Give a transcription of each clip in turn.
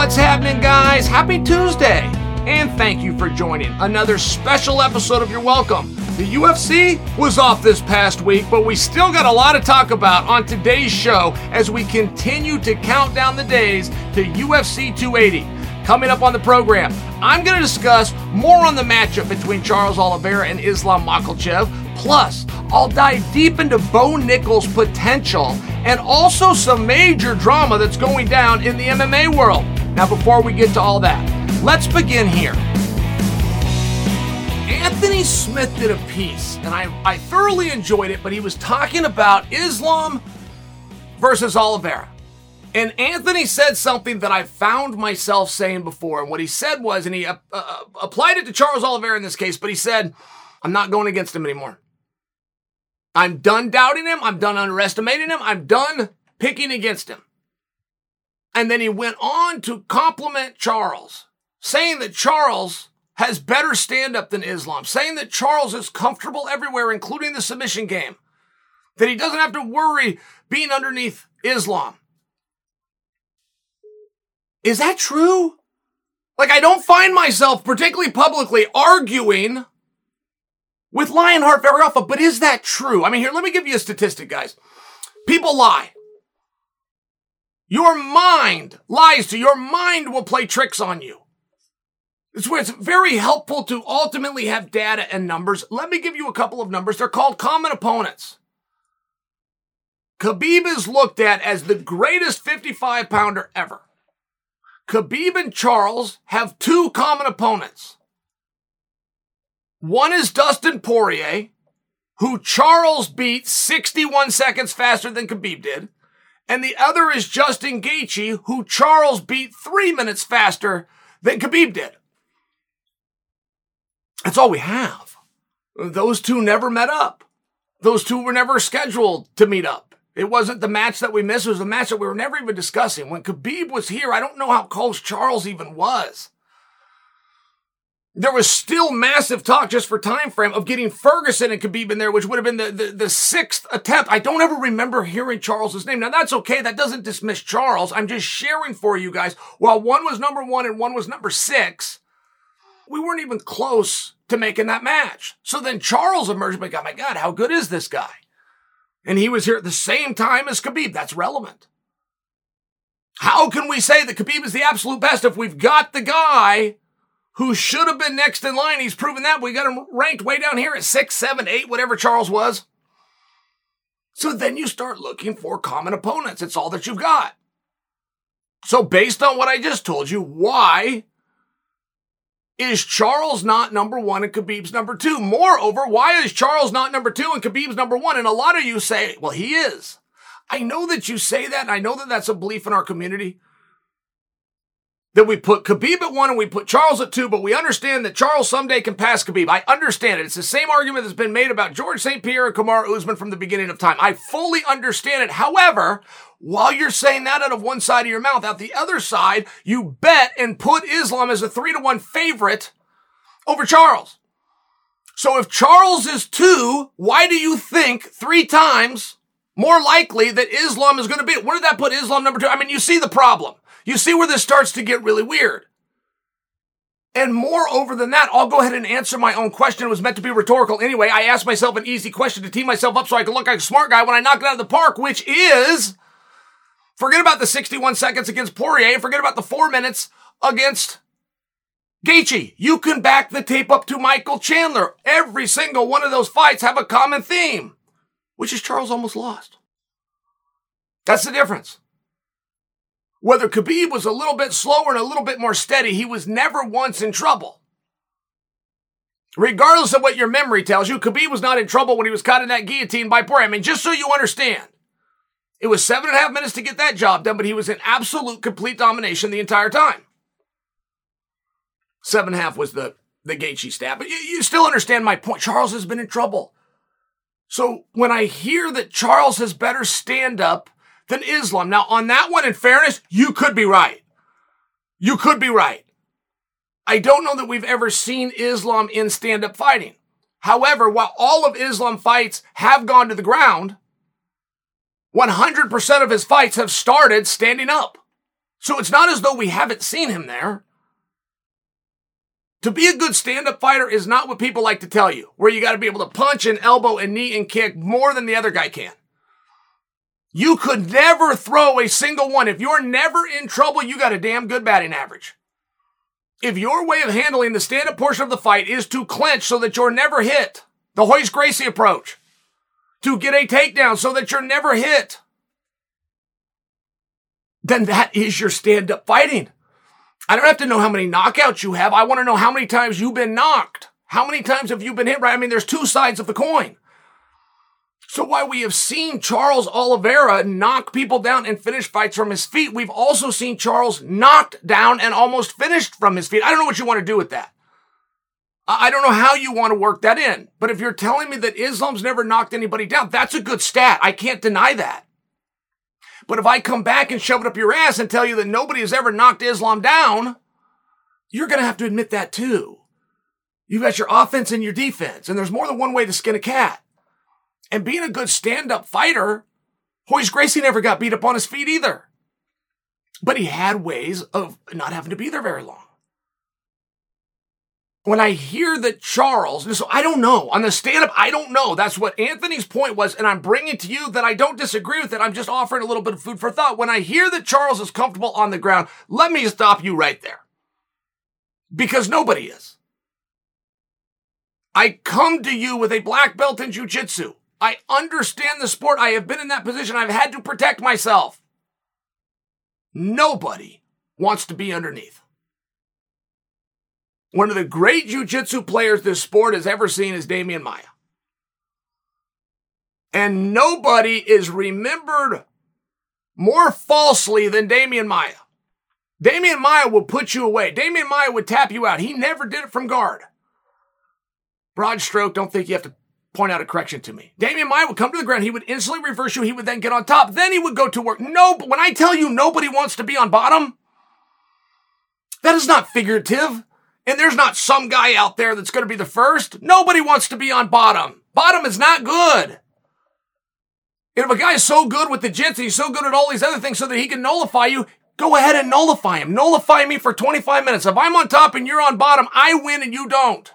What's happening, guys? Happy Tuesday, and thank you for joining another special episode of You're Welcome. The UFC was off this past week, but we still got a lot to talk about on today's show as we continue to count down the days to UFC 280. Coming up on the program, I'm going to discuss more on the matchup between Charles Oliveira and Islam Makhachev. Plus, I'll dive deep into Bo Nickal's potential and also some major drama that's going down in the MMA world. Now, before we get to all that, let's begin here. Anthony Smith did a piece, and I thoroughly enjoyed it, but he was talking about Islam versus Oliveira. And Anthony said something that I found myself saying before. And what he said was, and he applied it to Charles Oliveira in this case, but he said, I'm not going against him anymore. I'm done doubting him. I'm done underestimating him. I'm done picking against him. And then he went on to compliment Charles, saying that Charles has better stand-up than Islam, saying that Charles is comfortable everywhere, including the submission game, that he doesn't have to worry being underneath Islam. Is that true? Like, I don't find myself particularly publicly arguing with Lionheart very often, but is that true? I mean, here, let me give you a statistic, guys. People lie. Your mind lies to you. Your mind will play tricks on you. It's where it's very helpful to ultimately have data and numbers. Let me give you a couple of numbers. They're called common opponents. Khabib is looked at as the greatest 55-pounder ever. Khabib and Charles have two common opponents. One is Dustin Poirier, who Charles beat 61 seconds faster than Khabib did. And the other is Justin Gaethje, who Charles beat 3 minutes faster than Khabib did. That's all we have. Those two never met up. Those two were never scheduled to meet up. It wasn't the match that we missed. It was the match that we were never even discussing. When Khabib was here, I don't know how close Charles even was. There was still massive talk just for time frame of getting Ferguson and Khabib in there, which would have been the sixth attempt. I don't ever remember hearing Charles's name. Now, that's okay. That doesn't dismiss Charles. I'm just sharing for you guys. While one was number 1 and one was number 6, we weren't even close to making that match. So then Charles emerged, but oh my God, how good is this guy? And he was here at the same time as Khabib. That's relevant. How can we say that Khabib is the absolute best if we've got the guy who should have been next in line? He's proven that. We got him ranked way down here at 6, 7, 8, whatever Charles was. So then you start looking for common opponents. It's all that you've got. So based on what I just told you, why is Charles not number 1 and Khabib's number 2? Moreover, why is Charles not number 2 and Khabib's number 1? And a lot of you say, well, he is. I know that you say that, and I know that that's a belief in our community, that we put Khabib at 1 and we put Charles at 2, but we understand that Charles someday can pass Khabib. I understand it. It's the same argument that's been made about George St. Pierre and Kamaru Usman from the beginning of time. I fully understand it. However, while you're saying that out of one side of your mouth, out the other side, you bet and put Islam as a 3-1 favorite over Charles. So if Charles is 2, why do you think 3 times more likely that Islam is going to be? Where did that put Islam number 2? I mean, you see the problem. You see where this starts to get really weird. And moreover than that, I'll go ahead and answer my own question. It was meant to be rhetorical anyway. I asked myself an easy question to tee myself up so I could look like a smart guy when I knocked it out of the park, which is, forget about the 61 seconds against Poirier and forget about the 4 minutes against Gaethje. You can back the tape up to Michael Chandler. Every single one of those fights have a common theme, which is Charles almost lost. That's the difference. Whether Khabib was a little bit slower and a little bit more steady, he was never once in trouble. Regardless of what your memory tells you, Khabib was not in trouble when he was caught in that guillotine by Poirier. I mean, just so you understand, it was 7.5 minutes to get that job done, but he was in absolute, complete domination the entire time. 7.5 was the Gaethje stat, but you still understand my point. Charles has been in trouble. So when I hear that Charles has better stand-up than Islam, now on that one, in fairness, you could be right. You could be right. I don't know that we've ever seen Islam in stand-up fighting. However, while all of Islam fights have gone to the ground, 100% of his fights have started standing up. So it's not as though we haven't seen him there. To be a good stand-up fighter is not what people like to tell you, where you got to be able to punch and elbow and knee and kick more than the other guy can. You could never throw a single one. If you're never in trouble, you got a damn good batting average. If your way of handling the stand-up portion of the fight is to clinch so that you're never hit, the Royce Gracie approach, to get a takedown so that you're never hit, then that is your stand-up fighting. I don't have to know how many knockouts you have. I want to know how many times you've been knocked. How many times have you been hit? Right? I mean, there's two sides of the coin. So while we have seen Charles Oliveira knock people down and finish fights from his feet, we've also seen Charles knocked down and almost finished from his feet. I don't know what you want to do with that. I don't know how you want to work that in. But if you're telling me that Islam's never knocked anybody down, that's a good stat. I can't deny that. But if I come back and shove it up your ass and tell you that nobody has ever knocked Islam down, you're going to have to admit that too. You've got your offense and your defense, and there's more than one way to skin a cat. And being a good stand-up fighter, Royce Gracie never got beat up on his feet either. But he had ways of not having to be there very long. When I hear that Charles, so I don't know, on the stand-up, I don't know. That's what Anthony's point was, and I'm bringing to you that I don't disagree with it. I'm just offering a little bit of food for thought. When I hear that Charles is comfortable on the ground, let me stop you right there. Because nobody is. I come to you with a black belt in jiu-jitsu. I understand the sport. I have been in that position. I've had to protect myself. Nobody wants to be underneath. One of the great jiu-jitsu players this sport has ever seen is Demian Maia. And nobody is remembered more falsely than Demian Maia. Demian Maia will put you away. Demian Maia would tap you out. He never did it from guard. Broad stroke, don't think you have to point out a correction to me. Demian Maia would come to the ground. He would instantly reverse you. He would then get on top. Then he would go to work. No, but when I tell you nobody wants to be on bottom, that is not figurative. And there's not some guy out there that's going to be the first. Nobody wants to be on bottom. Bottom is not good. And if a guy is so good with the jits and he's so good at all these other things so that he can nullify you, go ahead and nullify him. Nullify me for 25 minutes. If I'm on top and you're on bottom, I win and you don't.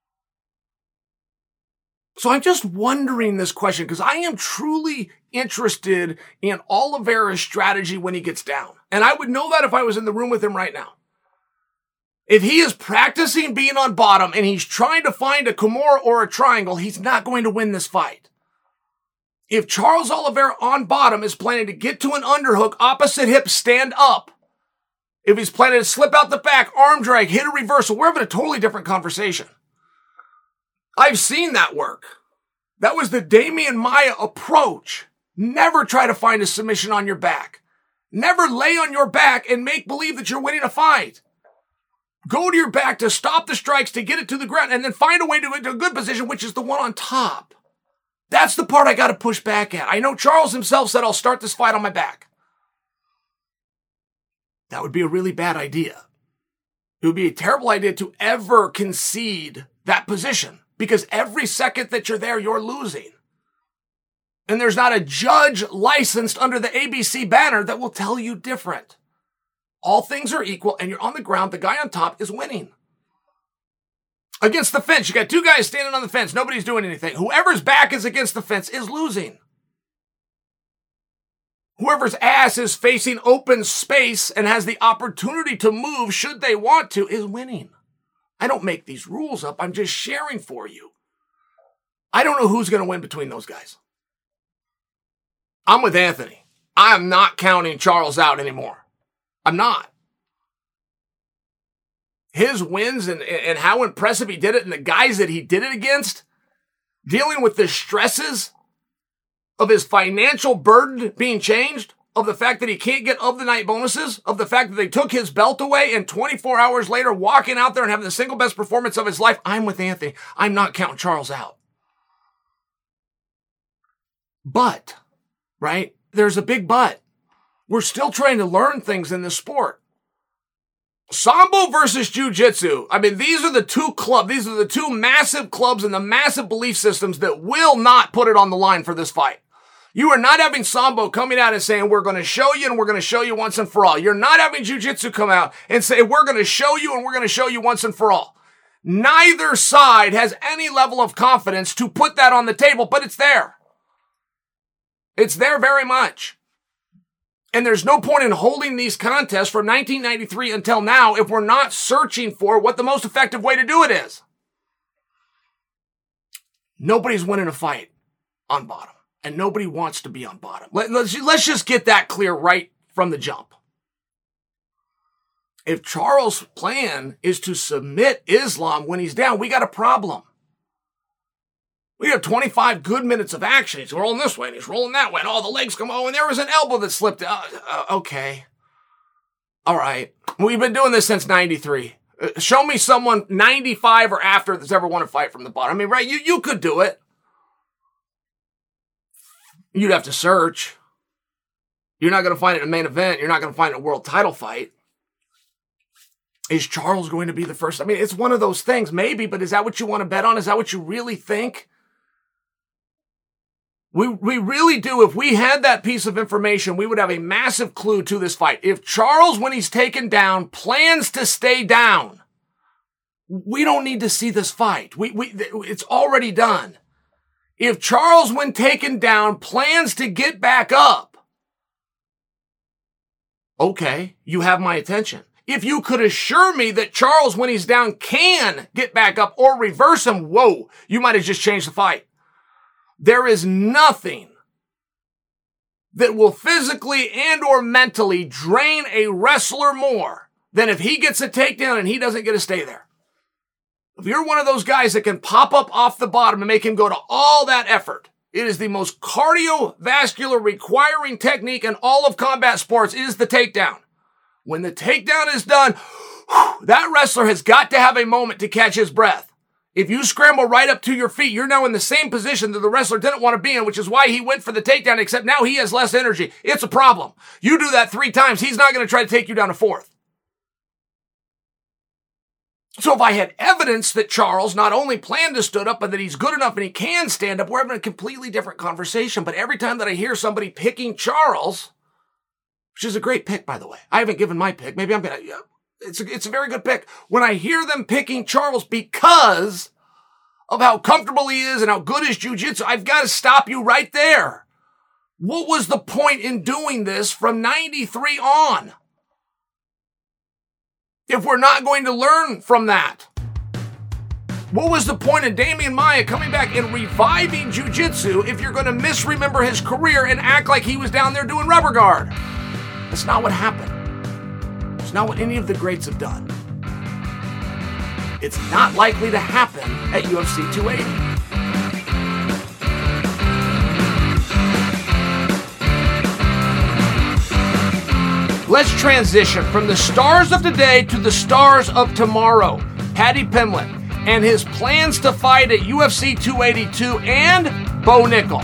So I'm just wondering this question because I am truly interested in Oliveira's strategy when he gets down. And I would know that if I was in the room with him right now. If he is practicing being on bottom and he's trying to find a Kimura or a triangle, he's not going to win this fight. If Charles Oliveira on bottom is planning to get to an underhook, opposite hip, stand up. If he's planning to slip out the back, arm drag, hit a reversal, we're having a totally different conversation. I've seen that work. That was the Demian Maia approach. Never try to find a submission on your back. Never lay on your back and make believe that you're winning a fight. Go to your back to stop the strikes, to get it to the ground, and then find a way to get to a good position, which is the one on top. That's the part I got to push back at. I know Charles himself said, I'll start this fight on my back. That would be a really bad idea. It would be a terrible idea to ever concede that position. Because every second that you're there, you're losing. And there's not a judge licensed under the ABC banner that will tell you different. All things are equal, and you're on the ground. The guy on top is winning. Against the fence, you got two guys standing on the fence. Nobody's doing anything. Whoever's back is against the fence is losing. Whoever's ass is facing open space and has the opportunity to move should they want to is winning. I don't make these rules up. I'm just sharing for you. I don't know who's going to win between those guys. I'm with Anthony. I am not counting Charles out anymore. I'm not. His wins and how impressive he did it and the guys that he did it against, dealing with the stresses of his financial burden being changed, of the fact that he can't get of the night bonuses, of the fact that they took his belt away and 24 hours later walking out there and having the single best performance of his life. I'm with Anthony. I'm not counting Charles out. But, right? There's a big but. We're still trying to learn things in this sport. Sambo versus Jiu-Jitsu. I mean, these are the two clubs. These are the two massive clubs and the massive belief systems that will not put it on the line for this fight. You are not having Sambo coming out and saying, we're going to show you and we're going to show you once and for all. You're not having Jiu-Jitsu come out and say, we're going to show you and we're going to show you once and for all. Neither side has any level of confidence to put that on the table, but it's there. It's there very much. And there's no point in holding these contests from 1993 until now if we're not searching for what the most effective way to do it is. Nobody's winning a fight on bottom, and nobody wants to be on bottom. Let's just get that clear right from the jump. If Charles' plan is to submit Islam when he's down, we got a problem. We have 25 good minutes of action. He's rolling this way and he's rolling that way, and all the legs come. Oh, and there was an elbow that slipped. Okay. All right. We've been doing this since 93. Show me someone 95 or after that's ever won a fight from the bottom. I mean, right? You could do it. You'd have to search. You're not going to find it in a main event. You're not going to find it in a world title fight. Is Charles going to be the first? I mean, it's one of those things, maybe, but is that what you want to bet on? Is that what you really think? We really do. If we had that piece of information, we would have a massive clue to this fight. If Charles, when he's taken down, plans to stay down, we don't need to see this fight. It's already done. If Charles, when taken down, plans to get back up, okay, you have my attention. If you could assure me that Charles, when he's down, can get back up or reverse him, whoa, you might have just changed the fight. There is nothing that will physically and or mentally drain a wrestler more than if he gets a takedown and he doesn't get to stay there. If you're one of those guys that can pop up off the bottom and make him go to all that effort, it is the most cardiovascular requiring technique in all of combat sports is the takedown. When the takedown is done, that wrestler has got to have a moment to catch his breath. If you scramble right up to your feet, you're now in the same position that the wrestler didn't want to be in, which is why he went for the takedown, except now he has less energy. It's a problem. You do that 3 times, he's not going to try to take you down a 4th. So if I had evidence that Charles not only planned to stand up, but that he's good enough and he can stand up, we're having a completely different conversation. But every time that I hear somebody picking Charles, which is a great pick, by the way. I haven't given my pick. Maybe I'm going to... It's a very good pick. When I hear them picking Charles because of how comfortable he is and how good his jiu-jitsu, I've got to stop you right there. What was the point in doing this from 93 on? If we're not going to learn from that. What was the point of Damian Maia coming back and reviving jiu-jitsu if you're going to misremember his career and act like he was down there doing rubber guard? That's not what happened. It's not what any of the greats have done. It's not likely to happen at UFC 280. Let's transition from the stars of today to the stars of tomorrow. Paddy Pimblett and his plans to fight at UFC 282 and Bo Nickal.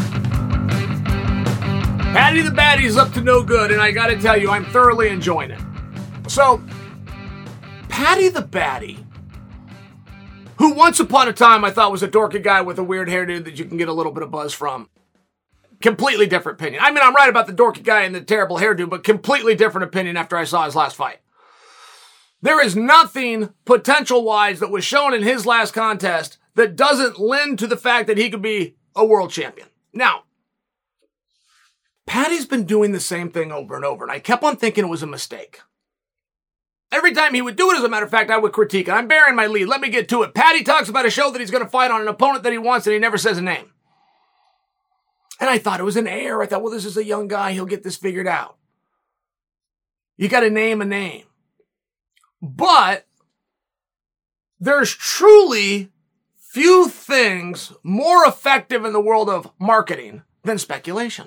Paddy the Baddy's up to no good, and I got to tell you, I'm thoroughly enjoying it. So, Paddy the Baddy, who once upon a time I thought was a dorky guy with a weird hairdo that you can get a little bit of buzz from. Completely different opinion. I mean, I'm right about the dorky guy and the terrible hairdo, but completely different opinion after I saw his last fight. There is nothing potential-wise that was shown in his last contest that doesn't lend to the fact that he could be a world champion. Now, Paddy's been doing the same thing over and over, and I kept on thinking it was a mistake. Every time he would do it, as a matter of fact, I would critique it. I'm bearing my lead. Let me get to it. Paddy talks about a show that he's going to fight on an opponent that he wants, and he never says a name. And I thought it was an error. I thought, well, this is a young guy. He'll get this figured out. You got to name a name. But there's truly few things more effective in the world of marketing than speculation.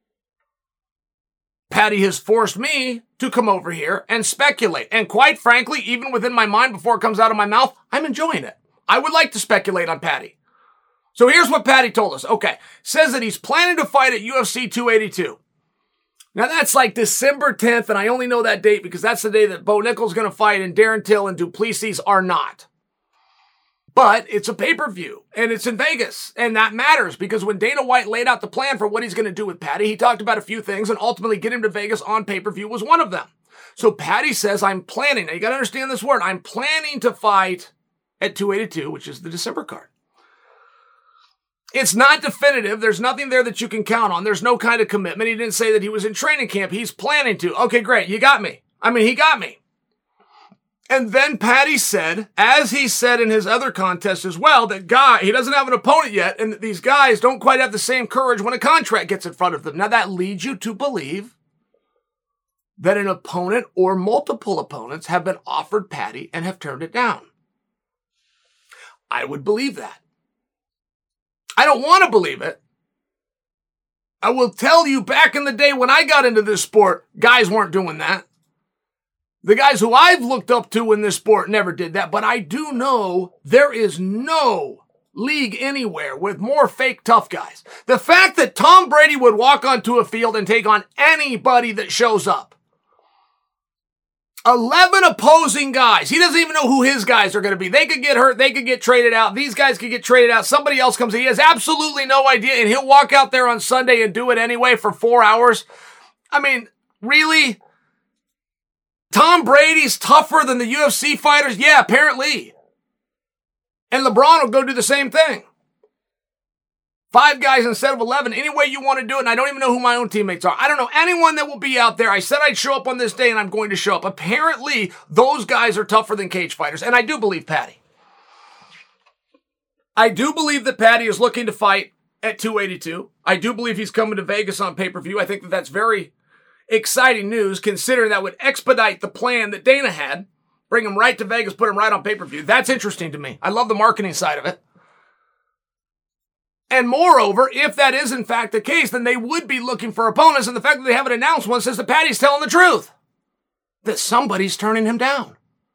Paddy has forced me to come over here and speculate. And quite frankly, even within my mind before it comes out of my mouth, I'm enjoying it. I would like to speculate on Paddy. So here's what Paddy told us. Okay. Says that he's planning to fight at UFC 282. Now that's like December 10th, and I only know that date because that's the day that Bo Nickal's going to fight and Darren Till and du Plessis are not. But it's a pay-per-view, and it's in Vegas, and that matters, because when Dana White laid out the plan for what he's going to do with Paddy, he talked about a few things, and ultimately get him to Vegas on pay-per-view was one of them. So Paddy says, I'm planning, now you got to understand this word, I'm planning to fight at 282, which is the December card. It's not definitive. There's nothing there that you can count on. There's no kind of commitment. He didn't say that he was in training camp. He's planning to. Okay, great. You got me. He got me. And then Paddy said, as he said in his other contest as well, that he doesn't have an opponent yet, and that these guys don't quite have the same courage when a contract gets in front of them. Now that leads you to believe that an opponent or multiple opponents have been offered Paddy and have turned it down. I would believe that. I don't want to believe it. I will tell you, back in the day when I got into this sport, guys weren't doing that. The guys who I've looked up to in this sport never did that, but I do know there is no league anywhere with more fake tough guys. The fact that Tom Brady would walk onto a field and take on anybody that shows up. 11 opposing guys. He doesn't even know who his guys are going to be. They could get hurt. They could get traded out. These guys could get traded out. Somebody else comes in. He has absolutely no idea, and he'll walk out there on Sunday and do it anyway for 4 hours. Really? Tom Brady's tougher than the UFC fighters? Yeah, apparently. And LeBron will go do the same thing. 5 guys instead of 11, any way you want to do it, and I don't even know who my own teammates are. I don't know anyone that will be out there. I said I'd show up on this day, and I'm going to show up. Apparently, those guys are tougher than cage fighters, and I do believe Paddy. I do believe that Paddy is looking to fight at 282. I do believe he's coming to Vegas on pay-per-view. I think that that's very exciting news, considering that would expedite the plan that Dana had. Bring him right to Vegas, put him right on pay-per-view. That's interesting to me. I love the marketing side of it. And moreover, if that is in fact the case, then they would be looking for opponents, and the fact that they haven't announced one says that Paddy's telling the truth. That somebody's turning him down.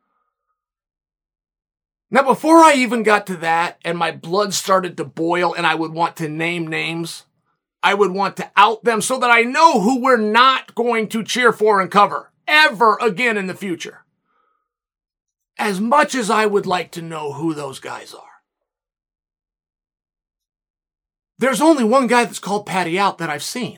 Now, before I even got to that, and my blood started to boil, and I would want to name names, I would want to out them so that I know who we're not going to cheer for and cover ever again in the future. As much as I would like to know who those guys are. There's only one guy that's called Paddy out that I've seen.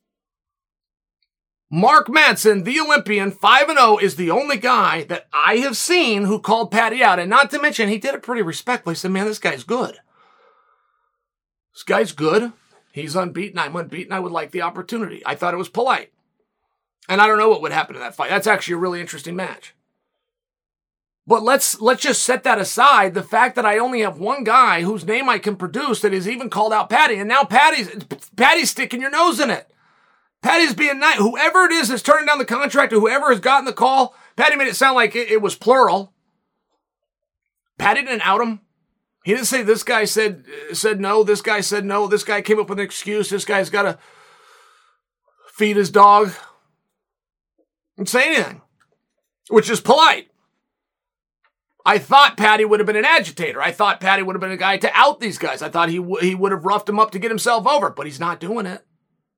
Mark Madsen, the Olympian, 5-0, is the only guy that I have seen who called Paddy out. And not to mention, he did it pretty respectfully. He said, man, this guy's good. This guy's good. He's unbeaten. I'm unbeaten. I would like the opportunity. I thought it was polite. And I don't know what would happen in that fight. That's actually a really interesting match. But let's just set that aside. The fact that I only have one guy whose name I can produce that has even called out Paddy. And now Paddy's sticking your nose in it. Paddy's being nice. Whoever it is that's turning down the contract or whoever has gotten the call, Paddy made it sound like it was plural. Paddy didn't out him. He didn't say this guy said no, this guy said no, this guy came up with an excuse, this guy's got to feed his dog. Didn't say anything, which is polite. I thought Paddy would have been an agitator. I thought Paddy would have been a guy to out these guys. I thought he would have roughed them up to get himself over, but he's not doing it.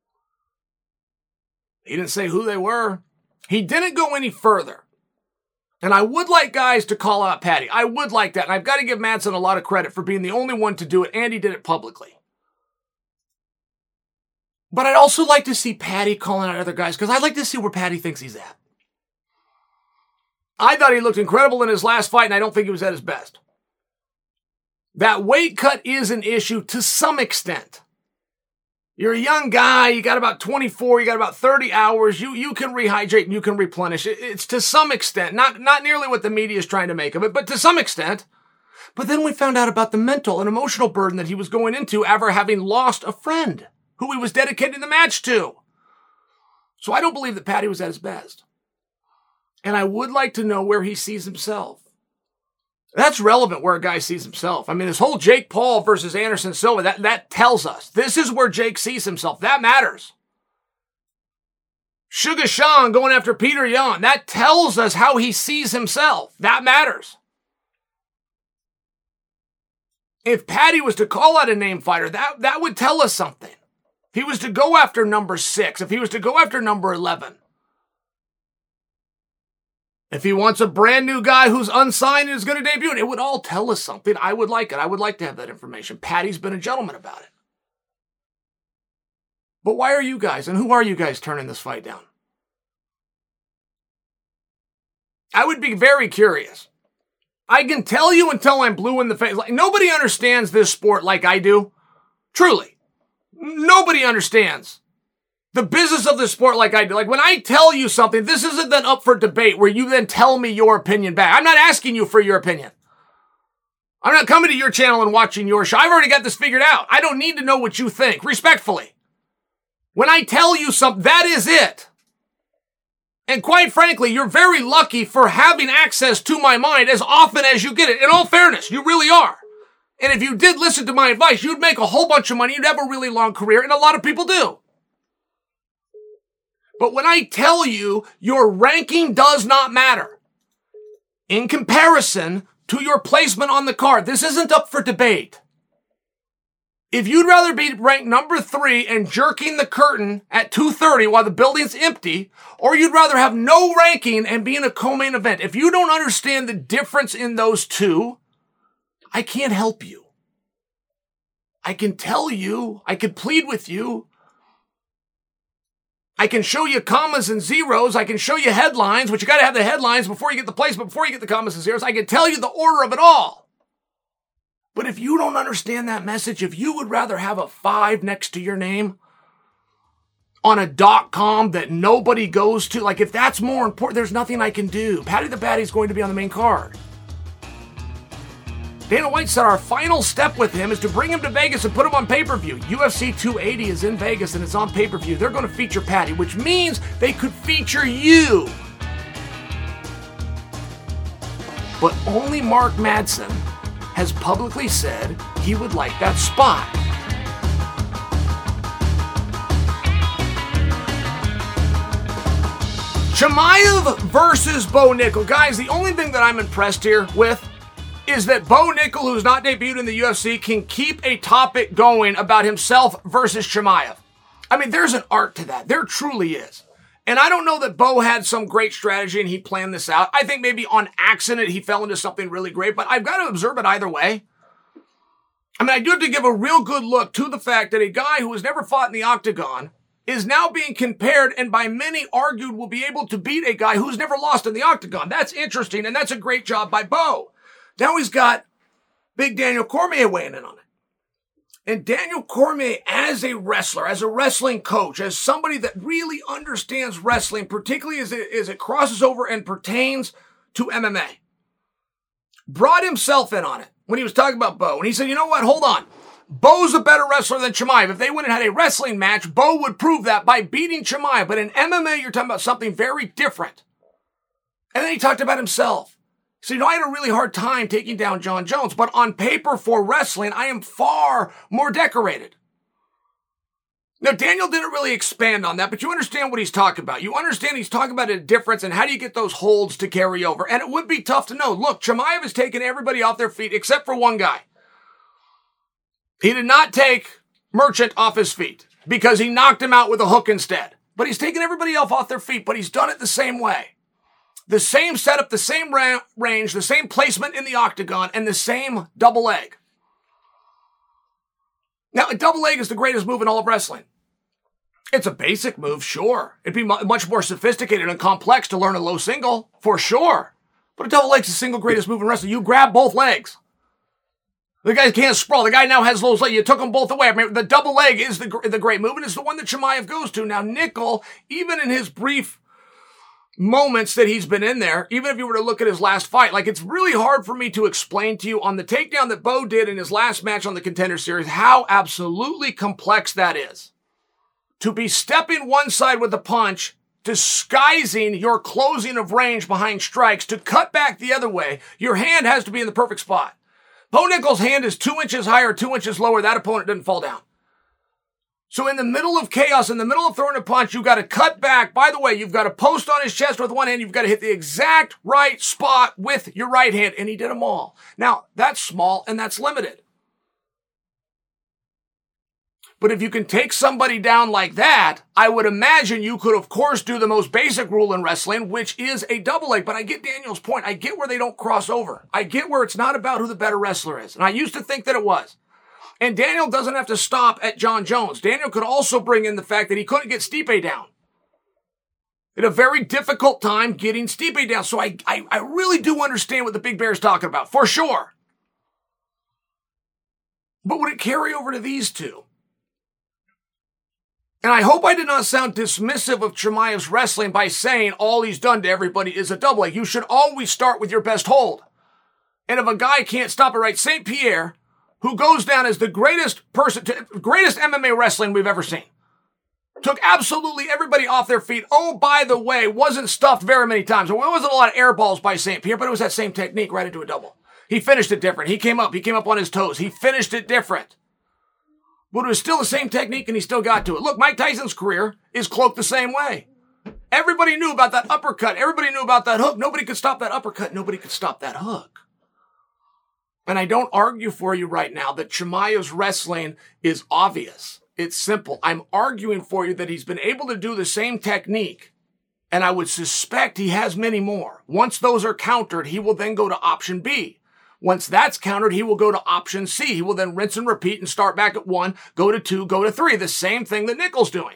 He didn't say who they were. He didn't go any further. And I would like guys to call out Paddy. I would like that. And I've got to give Madsen a lot of credit for being the only one to do it, and he did it publicly. But I'd also like to see Paddy calling out other guys, because I'd like to see where Paddy thinks he's at. I thought he looked incredible in his last fight, and I don't think he was at his best. That weight cut is an issue to some extent. You're a young guy, you got about 24, you got about 30 hours, you can rehydrate and you can replenish. It's to some extent, not nearly what the media is trying to make of it, but to some extent. But then we found out about the mental and emotional burden that he was going into after having lost a friend who he was dedicating the match to. So I don't believe that Paddy was at his best. And I would like to know where he sees himself. That's relevant where a guy sees himself. I mean, this whole Jake Paul versus Anderson Silva, that tells us. This is where Jake sees himself. That matters. Sugar Sean going after Peter Yan, that tells us how he sees himself. That matters. If Paddy was to call out a name fighter, that would tell us something. If he was to go after number 6, if he was to go after number 11, If he wants a brand new guy who's unsigned and is going to debut, it would all tell us something. I would like it. I would like to have that information. Patty's been a gentleman about it. But why are you guys, and who are you guys turning this fight down? I would be very curious. I can tell you until I'm blue in the face. Like, nobody understands this sport like I do. Truly. Nobody understands the business of the sport like I do. Like, when I tell you something, this isn't then up for debate where you then tell me your opinion back. I'm not asking you for your opinion. I'm not coming to your channel and watching your show. I've already got this figured out. I don't need to know what you think, respectfully. When I tell you something, that is it. And quite frankly, you're very lucky for having access to my mind as often as you get it. In all fairness, you really are. And if you did listen to my advice, you'd make a whole bunch of money. You'd have a really long career, and a lot of people do. But when I tell you your ranking does not matter in comparison to your placement on the card, this isn't up for debate. If you'd rather be ranked number 3 and jerking the curtain at 2:30 while the building's empty, or you'd rather have no ranking and be in a co-main event, if you don't understand the difference in those two, I can't help you. I can tell you, I can plead with you. I can show you commas and zeros. I can show you headlines, but you got to have the headlines before you get the placement, before you get the commas and zeros. I can tell you the order of it all. But if you don't understand that message, if you would rather have a 5 next to your name on a .com that nobody goes to, like if that's more important, there's nothing I can do. Patty the Batty is going to be on the main card. Dana White said our final step with him is to bring him to Vegas and put him on pay-per-view. UFC 280 is in Vegas and it's on pay-per-view. They're going to feature Patty, which means they could feature you. But only Mark Madsen has publicly said he would like that spot. Chimaev versus Bo Nickal. Guys, the only thing that I'm impressed here with is that Bo Nickal, who's not debuted in the UFC, can keep a topic going about himself versus Chimaev. I mean, there's an art to that. There truly is. And I don't know that Bo had some great strategy and he planned this out. I think maybe on accident he fell into something really great, but I've got to observe it either way. I mean, I do have to give a real good look to the fact that a guy who has never fought in the octagon is now being compared and by many argued will be able to beat a guy who's never lost in the octagon. That's interesting, and that's a great job by Bo. Now he's got big Daniel Cormier weighing in on it. And Daniel Cormier, as a wrestler, as a wrestling coach, as somebody that really understands wrestling, particularly as it crosses over and pertains to MMA, brought himself in on it when he was talking about Bo. And he said, you know what, hold on. Bo's a better wrestler than Chimaev. If they went and had a wrestling match, Bo would prove that by beating Chimaev. But in MMA, you're talking about something very different. And then he talked about himself. So, I had a really hard time taking down John Jones, but on paper for wrestling, I am far more decorated. Now, Daniel didn't really expand on that, but you understand what he's talking about. You understand he's talking about a difference and how do you get those holds to carry over. And it would be tough to know. Look, Chimaev has taken everybody off their feet except for one guy. He did not take Merchant off his feet because he knocked him out with a hook instead. But he's taken everybody else off their feet, but he's done it the same way. The same setup, the same range, the same placement in the octagon, and the same double leg. Now, a double leg is the greatest move in all of wrestling. It's a basic move, sure. It'd be much more sophisticated and complex to learn a low single, for sure. But a double leg's the single greatest move in wrestling. You grab both legs. The guy can't sprawl. The guy now has those legs. You took them both away. I mean, the double leg is the great move, and it's the one that Chimaev goes to. Now, Nickal, even in his brief moments that he's been in there, even if you were to look at his last fight, like it's really hard for me to explain to you on the takedown that Bo did in his last match on the Contender Series, how absolutely complex that is. To be stepping one side with a punch, disguising your closing of range behind strikes, to cut back the other way, your hand has to be in the perfect spot. Bo Nickal's hand is 2 inches higher, 2 inches lower, that opponent didn't fall down. So in the middle of chaos, in the middle of throwing a punch, you've got to cut back. By the way, you've got to post on his chest with one hand. You've got to hit the exact right spot with your right hand. And he did them all. Now, that's small and that's limited. But if you can take somebody down like that, I would imagine you could, of course, do the most basic rule in wrestling, which is a double leg. But I get Daniel's point. I get where they don't cross over. I get where it's not about who the better wrestler is. And I used to think that it was. And Daniel doesn't have to stop at John Jones. Daniel could also bring in the fact that he couldn't get Stipe down. He had a very difficult time getting Stipe down. So I really do understand what the Big Bear is talking about, for sure. But would it carry over to these two? And I hope I did not sound dismissive of Chimaev's wrestling by saying all he's done to everybody is a double leg. You should always start with your best hold. And if a guy can't stop it right, St. Pierre, who goes down as the greatest MMA wrestling we've ever seen, took absolutely everybody off their feet. Oh, by the way, wasn't stuffed very many times. There wasn't a lot of air balls by St. Pierre, but it was that same technique right into a double. He finished it different. He came up on his toes. He finished it different. But it was still the same technique, and he still got to it. Look, Mike Tyson's career is cloaked the same way. Everybody knew about that uppercut. Everybody knew about that hook. Nobody could stop that uppercut. Nobody could stop that hook. And I don't argue for you right now that Chimaev's wrestling is obvious. It's simple. I'm arguing for you that he's been able to do the same technique, and I would suspect he has many more. Once those are countered, he will then go to option B. Once that's countered, he will go to option C. He will then rinse and repeat and start back at 1, go to 2, go to 3. The same thing that Nickel's doing.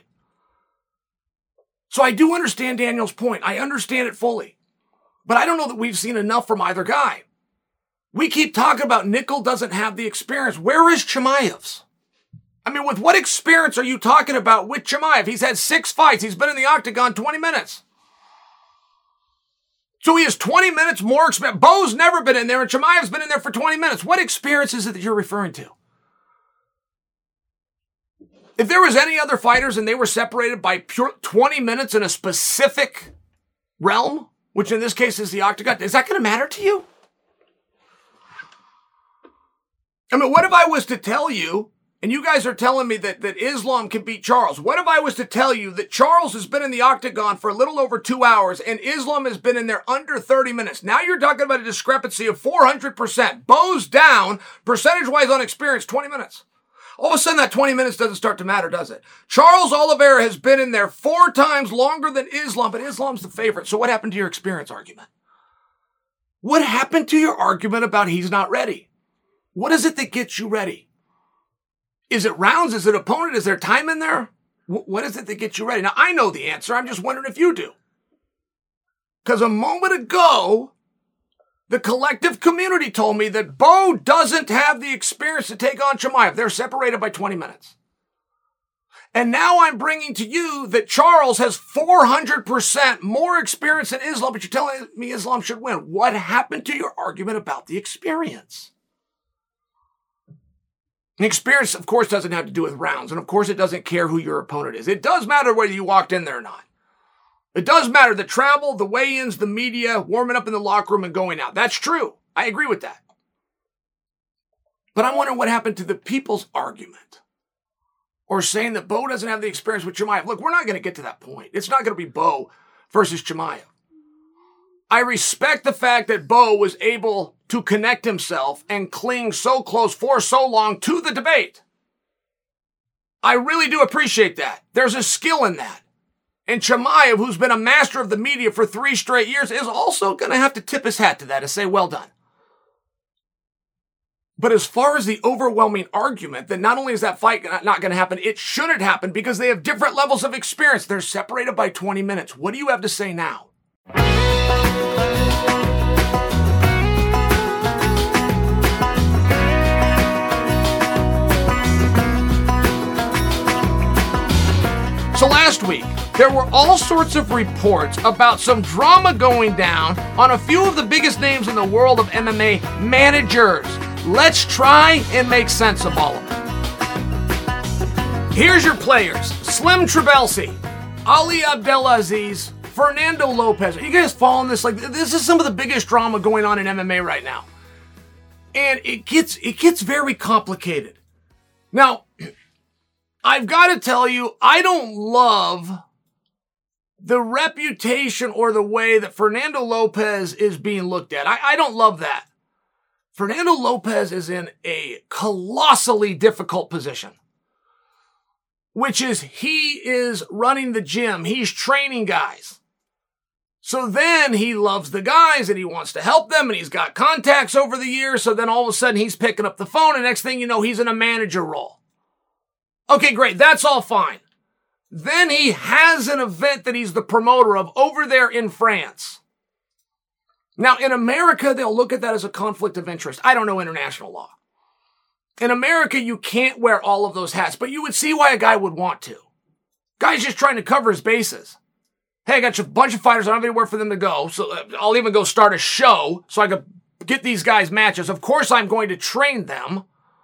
So I do understand Daniel's point. I understand it fully. But I don't know that we've seen enough from either guy. We keep talking about Nickel doesn't have the experience. Where is Chimaev's? I mean, with what experience are you talking about with Chimaev? He's had 6 fights. He's been in the octagon 20 minutes. So he has 20 minutes more experience. Bo's never been in there, and Chimaev's been in there for 20 minutes. What experience is it that you're referring to? If there was any other fighters and they were separated by pure 20 minutes in a specific realm, which in this case is the octagon, is that going to matter to you? I mean, what if I was to tell you, and you guys are telling me that Islam can beat Charles. What if I was to tell you that Charles has been in the octagon for a little over 2 hours and Islam has been in there under 30 minutes? Now you're talking about a discrepancy of 400%. Bo's down, percentage-wise on experience, 20 minutes. All of a sudden that 20 minutes doesn't start to matter, does it? Charles Oliveira has been in there 4 times longer than Islam, but Islam's the favorite. So what happened to your experience argument? What happened to your argument about he's not ready? What is it that gets you ready? Is it rounds? Is it opponent? Is there time in there? What is it that gets you ready? Now, I know the answer. I'm just wondering if you do. Because a moment ago, the collective community told me that Bo doesn't have the experience to take on Chimaev. They're separated by 20 minutes. And now I'm bringing to you that Charles has 400% more experience than Islam, but you're telling me Islam should win. What happened to your argument about the experience? And experience, of course, doesn't have to do with rounds. And of course, it doesn't care who your opponent is. It does matter whether you walked in there or not. It does matter the travel, the weigh-ins, the media, warming up in the locker room and going out. That's true. I agree with that. But I'm wondering what happened to the people's argument. Or saying that Bo doesn't have the experience with Chimaev. Look, we're not going to get to that point. It's not going to be Bo versus Chimaev. I respect the fact that Bo was able to connect himself and cling so close for so long to the debate. I really do appreciate that. There's a skill in that. And Chimaev, who's been a master of the media for 3 straight years, is also going to have to tip his hat to that and say, well done. But as far as the overwhelming argument that not only is that fight not going to happen, it shouldn't happen because they have different levels of experience. They're separated by 20 minutes. What do you have to say now? So last week, there were all sorts of reports about some drama going down on a few of the biggest names in the world of MMA managers. Let's try and make sense of all of them. Here's your players. Slim Trabelsi, Ali Abdelaziz, Fernando Lopez. Are you guys following this? Like, this is some of the biggest drama going on in MMA right now. And it gets very complicated. Now, I've got to tell you, I don't love the reputation or the way that Fernando Lopez is being looked at. I don't love that. Fernando Lopez is in a colossally difficult position. which is he is running the gym. He's training guys. So then he loves the guys and he wants to help them and he's got contacts over the years. So then all of a sudden he's picking up the phone and next thing you know, he's in a manager role. Okay, great. That's all fine. Then he has an event that he's the promoter of over there in France. Now, in America, they'll look at that as a conflict of interest. I don't know international law. In America, you can't wear all of those hats, but you would see why a guy would want to. Guy's just trying to cover his bases. Hey, I got a bunch of fighters. I don't have anywhere for them to go, so I'll even go start a show so I could get these guys matches. Of course, I'm going to train them.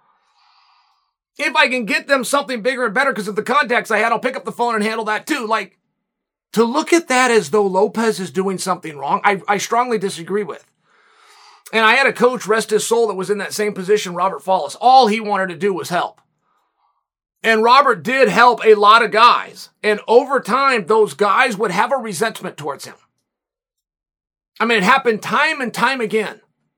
If I can get them something bigger and better because of the contacts I had, I'll pick up the phone and handle that too. Like, to look at that as though Lopez is doing something wrong, I strongly disagree with. And I had a coach, rest his soul, that was in that same position, Robert Follis. All he wanted to do was help. And Robert did help a lot of guys. And over time, those guys would have a resentment towards him. I mean, it happened time and time again.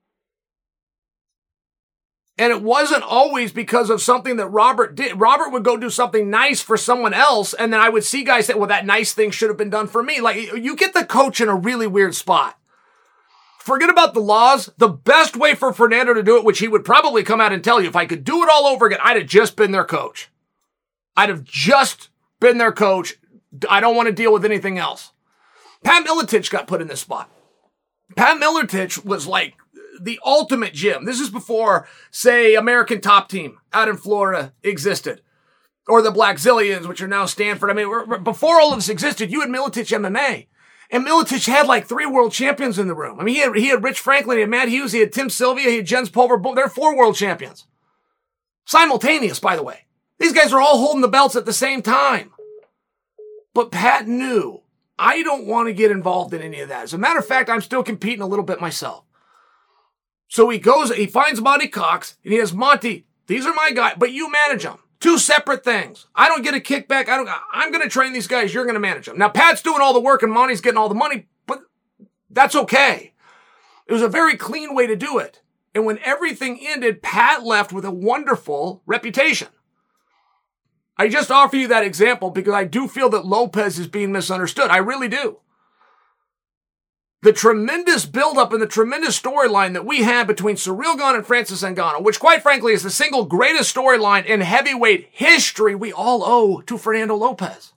And it wasn't always because of something that Robert did. Robert would go do something nice for someone else, and then I would see guys say, well, that nice thing should have been done for me. Like, you get the coach in a really weird spot. Forget about the laws. The best way for Fernando to do it, which he would probably come out and tell you, if I could do it all over again, I'd have just been their coach. I'd have just been their coach. I don't want to deal with anything else. Pat Miletich got put in this spot. Pat Miletich was like the ultimate gym. This is before, say, American Top Team out in Florida existed. Or the Black Zillions, which are now Stanford. I mean, before all of this existed, you had Miletich MMA. And Miletich had like 3 world champions in the room. I mean, he had Rich Franklin, he had Matt Hughes, he had Tim Sylvia, he had Jens Pulver. They're 4 world champions. Simultaneous, by the way. These guys are all holding the belts at the same time. But Pat knew, I don't want to get involved in any of that. As a matter of fact, I'm still competing a little bit myself. So he finds Monty Cox, and he has, Monty, these are my guys, but you manage them. 2 separate things. I don't get a kickback. I'm going to train these guys. You're going to manage them. Now, Pat's doing all the work and Monty's getting all the money, but that's okay. It was a very clean way to do it. And when everything ended, Pat left with a wonderful reputation. I just offer you that example because I do feel that Lopez is being misunderstood. I really do. The tremendous buildup and the tremendous storyline that we had between Ciryl Gane and Francis Ngannou, which quite frankly is the single greatest storyline in heavyweight history, we all owe to Fernando Lopez.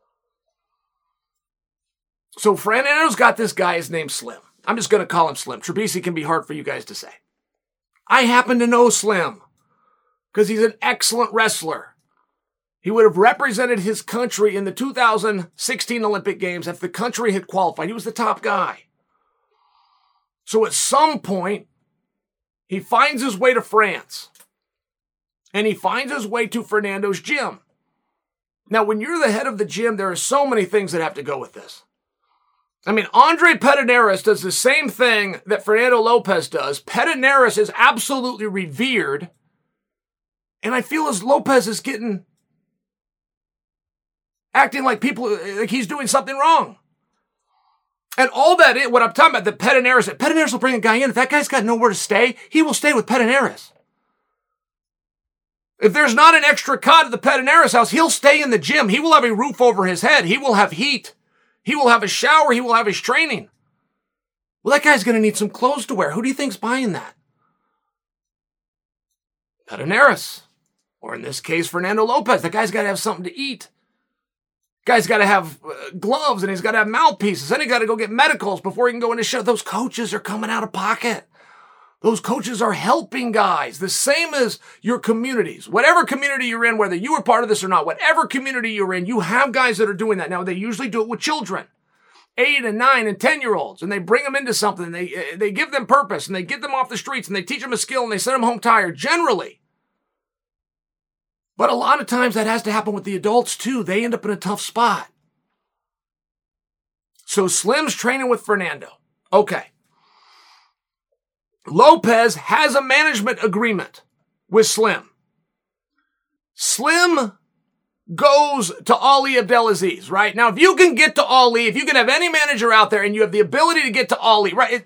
So Fernando's got this guy, his name's Slim. I'm just going to call him Slim. Tribisi can be hard for you guys to say. I happen to know Slim because he's an excellent wrestler. He would have represented his country in the 2016 Olympic Games if the country had qualified. He was the top guy. So at some point, he finds his way to France. And he finds his way to Fernando's gym. Now, when you're the head of the gym, there are so many things that have to go with this. I mean, Andre Pederneiras does the same thing that Fernando Lopez does. Pederneiras is absolutely revered. And I feel as Lopez is acting like he's doing something wrong. And all that, what I'm talking about, that Pederneiras will bring a guy in. If that guy's got nowhere to stay, he will stay with Pederneiras. If there's not an extra cot at the Pederneiras house, he'll stay in the gym. He will have a roof over his head. He will have heat. He will have a shower. He will have his training. Well, that guy's going to need some clothes to wear. Who do you think's buying that? Pederneiras. Or in this case, Fernando Lopez. The guy's got to have something to eat. Guy's got to have gloves and he's got to have mouthpieces. Then he got to go get medicals before he can go in the show. Those coaches are coming out of pocket. Those coaches are helping guys. The same as your communities. Whatever community you're in, whether you were part of this or not, whatever community you're in, you have guys that are doing that. Now, they usually do it with children. 8 and 9 and 10-year-olds. And they bring them into something. They give them purpose and they get them off the streets and they teach them a skill and they send them home tired, generally. But a lot of times that has to happen with the adults too. They end up in a tough spot. So Slim's training with Fernando. Okay. Lopez has a management agreement with Slim. Slim goes to Ali Abdelaziz, right? Now, if you can get to Ali, if you can have any manager out there and you have the ability to get to Ali, right?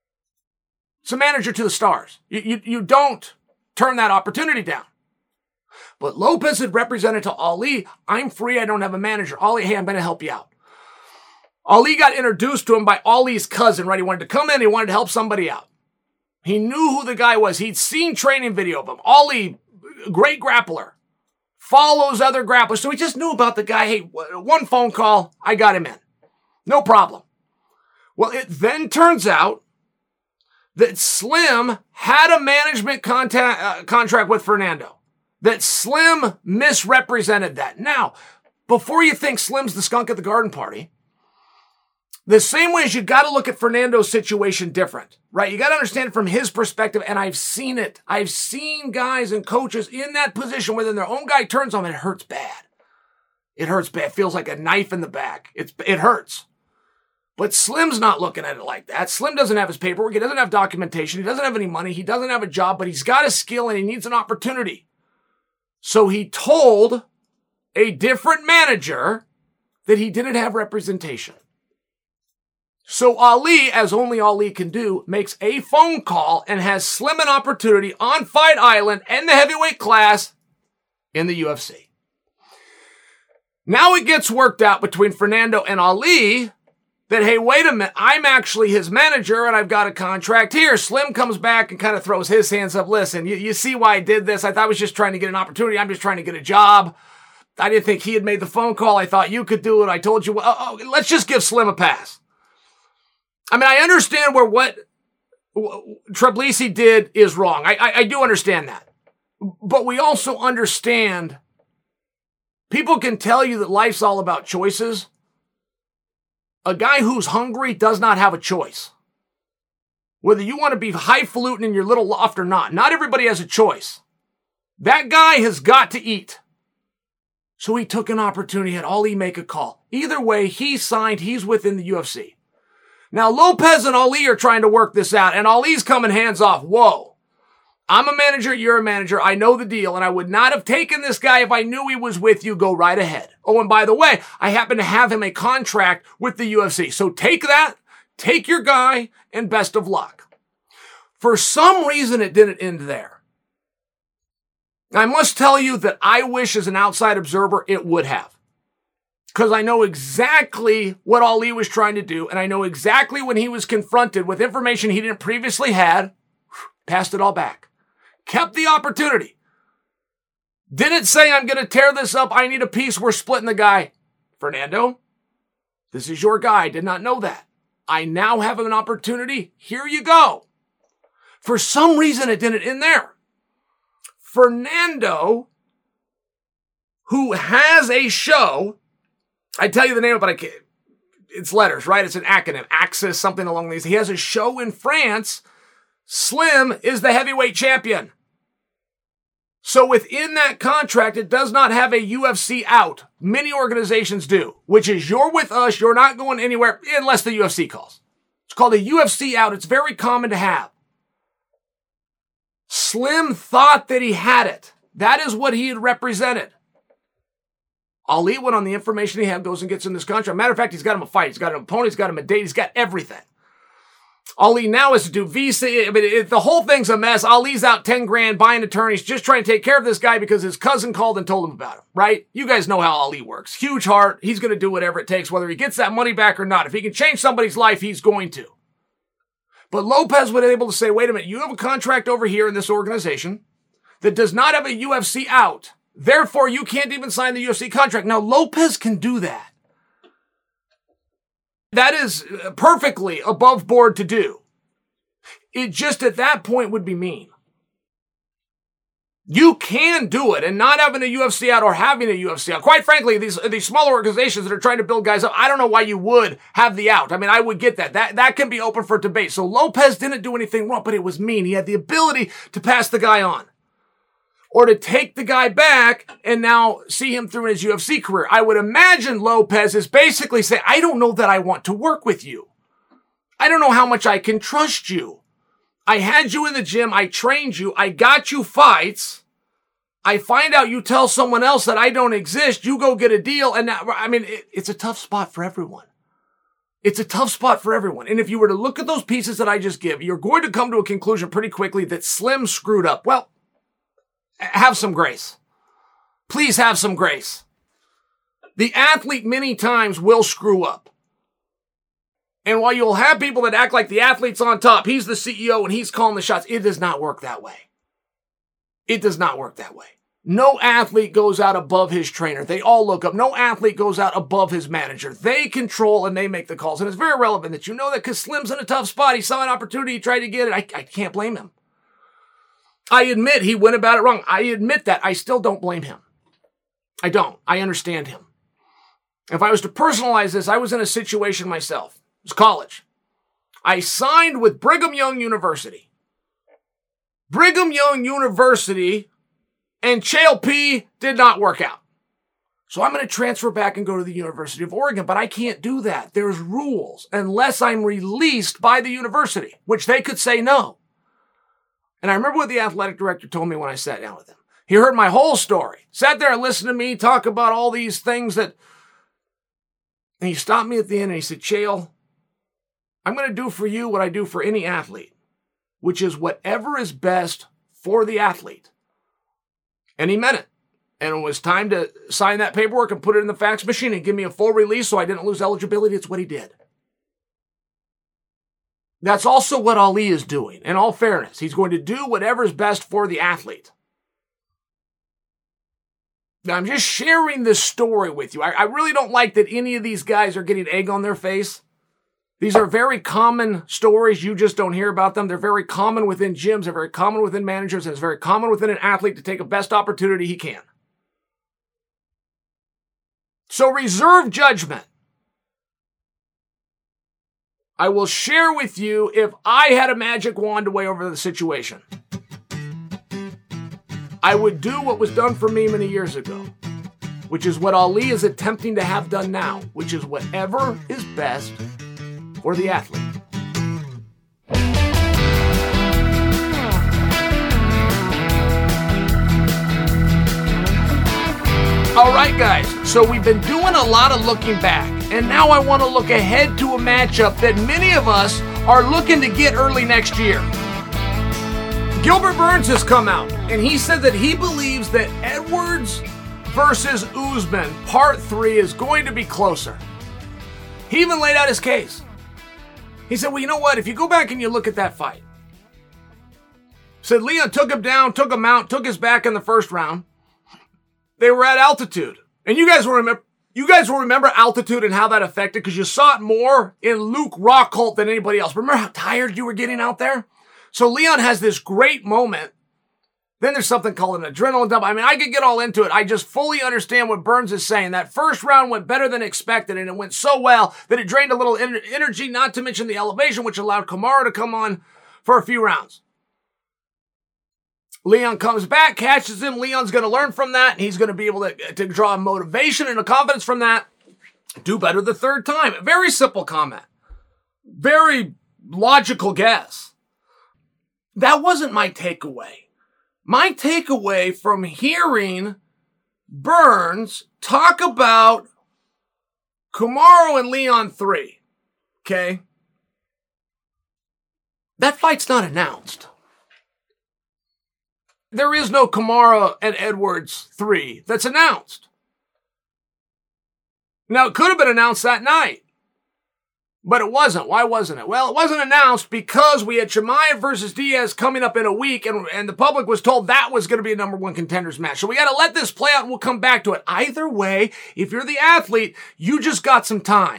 It's a manager to the stars. You don't turn that opportunity down. But Lopez had represented to Ali, I'm free, I don't have a manager. Ali, hey, I'm going to help you out. Ali got introduced to him by Ali's cousin, right? He wanted to come in, he wanted to help somebody out. He knew who the guy was. He'd seen training video of him. Ali, great grappler, follows other grapplers. So he just knew about the guy. Hey, one phone call, I got him in. No problem. Well, it then turns out that Slim had a management contract with Fernando. That Slim misrepresented that. Now, before you think Slim's the skunk at the garden party, the same way as you got to look at Fernando's situation different, right? You got to understand it from his perspective, and I've seen it. I've seen guys and coaches in that position where then their own guy turns on them and it hurts bad. It hurts bad. It feels like a knife in the back. It hurts. But Slim's not looking at it like that. Slim doesn't have his paperwork. He doesn't have documentation. He doesn't have any money. He doesn't have a job, but he's got a skill and he needs an opportunity. So he told a different manager that he didn't have representation. So Ali, as only Ali can do, makes a phone call and has Slim an opportunity on Fight Island and the heavyweight class in the UFC. Now it gets worked out between Fernando and Ali that, hey, wait a minute, I'm actually his manager and I've got a contract here. Slim comes back and kind of throws his hands up. Listen, you see why I did this? I thought I was just trying to get an opportunity. I'm just trying to get a job. I didn't think he had made the phone call. I thought you could do it. I told you, let's just give Slim a pass. I mean, I understand where what Trabelsi did is wrong. I do understand that. But we also understand people can tell you that life's all about choices. A guy who's hungry does not have a choice. Whether you want to be highfalutin in your little loft or not everybody has a choice. That guy has got to eat. So he took an opportunity, had Ali make a call. Either way, he signed, he's within the UFC. Now, Lopez and Ali are trying to work this out, and Ali's coming hands off. Whoa. I'm a manager, you're a manager. I know the deal, and I would not have taken this guy if I knew he was with you. Go right ahead. Oh, and by the way, I happen to have him a contract with the UFC. So take that, take your guy, and best of luck. For some reason, it didn't end there. I must tell you that I wish as an outside observer it would have. Because I know exactly what Ali was trying to do, and I know exactly when he was confronted with information he didn't previously had, passed it all back. Kept the opportunity. Didn't say, I'm going to tear this up, I need a piece, we're splitting the guy. Fernando, this is your guy, I did not know that. I now have an opportunity, here you go. For some reason, it didn't end there. Fernando, who has a show, I tell you the name of it, but I can't. It's letters, right? It's an acronym. Axis, something along these. He has a show in France. Slim is the heavyweight champion. So within that contract, it does not have a UFC out. Many organizations do, which is you're with us, you're not going anywhere unless the UFC calls. It's called a UFC out. It's very common to have. Slim thought that he had it. That is what he had represented. Ali went on the information he had, goes and gets in this contract. Matter of fact, he's got him a fight. He's got an opponent. He's got him a date. He's got everything. Ali now has to do visa. I mean, the whole thing's a mess. Ali's out 10 grand buying attorneys, just trying to take care of this guy because his cousin called and told him about him, right? You guys know how Ali works. Huge heart. He's going to do whatever it takes, whether he gets that money back or not. If he can change somebody's life, he's going to. But Lopez was able to say, wait a minute, you have a contract over here in this organization that does not have a UFC out. Therefore, you can't even sign the UFC contract. Now, Lopez can do that. That is perfectly above board to do. It just at that point would be mean. You can do it and not having a UFC out or having a UFC out. Quite frankly, these smaller organizations that are trying to build guys up, I don't know why you would have the out. I mean, I would get that. That can be open for debate. So Lopez didn't do anything wrong, but it was mean. He had the ability to pass the guy on. Or to take the guy back and now see him through in his UFC career. I would imagine Lopez is basically saying, I don't know that I want to work with you. I don't know how much I can trust you. I had you in the gym. I trained you. I got you fights. I find out you tell someone else that I don't exist. You go get a deal. And now, I mean, it's a tough spot for everyone. It's a tough spot for everyone. And if you were to look at those pieces that I just give, you're going to come to a conclusion pretty quickly that Slim screwed up. Well, have some grace. Please have some grace. The athlete many times will screw up. And while you'll have people that act like the athlete's on top, he's the CEO and he's calling the shots, it does not work that way. It does not work that way. No athlete goes out above his trainer. They all look up. No athlete goes out above his manager. They control and they make the calls. And it's very relevant that you know that because Slim's in a tough spot. He saw an opportunity, he tried to get it. I can't blame him. I admit he went about it wrong. I admit that. I still don't blame him. I don't. I understand him. If I was to personalize this, I was in a situation myself. It was college. I signed with Brigham Young University. Brigham Young University and Chael P did not work out. So I'm going to transfer back and go to the University of Oregon, but I can't do that. There's rules unless I'm released by the university, which they could say no. And I remember what the athletic director told me when I sat down with him. He heard my whole story, sat there and listened to me talk about all these things and he stopped me at the end and he said, Chael, I'm going to do for you what I do for any athlete, which is whatever is best for the athlete. And he meant it. And it was time to sign that paperwork and put it in the fax machine and give me a full release so I didn't lose eligibility. It's what he did. That's also what Ali is doing. In all fairness, he's going to do whatever is best for the athlete. Now, I'm just sharing this story with you. I really don't like that any of these guys are getting egg on their face. These are very common stories. You just don't hear about them. They're very common within gyms. They're very common within managers. And it's very common within an athlete to take a best opportunity he can. So reserve judgment. I will share with you if I had a magic wand to weigh over the situation. I would do what was done for me many years ago, which is what Ali is attempting to have done now, which is whatever is best for the athlete. All right, guys, so we've been doing a lot of looking back, and now I want to look ahead to a matchup that many of us are looking to get early next year. Gilbert Burns has come out, and he said that he believes that Edwards versus Usman, part 3, is going to be closer. He even laid out his case. He said, well, you know what? If you go back and you look at that fight, said Leon took him down, took him out, took his back in the first round. They were at altitude. And you guys will remember altitude and how that affected because you saw it more in Luke Rockhold than anybody else. Remember how tired you were getting out there? So Leon has this great moment. Then there's something called an adrenaline dump. I mean, I could get all into it. I just fully understand what Burns is saying. That first round went better than expected, and it went so well that it drained a little energy, not to mention the elevation, which allowed Kamaru to come on for a few rounds. Leon comes back, catches him. Leon's going to learn from that, and he's going to be able to draw a motivation and a confidence from that. Do better the third time. A very simple comment. Very logical guess. That wasn't my takeaway. My takeaway from hearing Burns talk about Kamaru and Leon 3, okay? That fight's not announced. There is no Kamaru and Edwards 3 that's announced. Now, it could have been announced that night, but it wasn't. Why wasn't it? Well, it wasn't announced because we had Chimaev versus Diaz coming up in a week, and the public was told that was going to be a number 1 contenders match. So we got to let this play out, and we'll come back to it. Either way, if you're the athlete, you just got some time.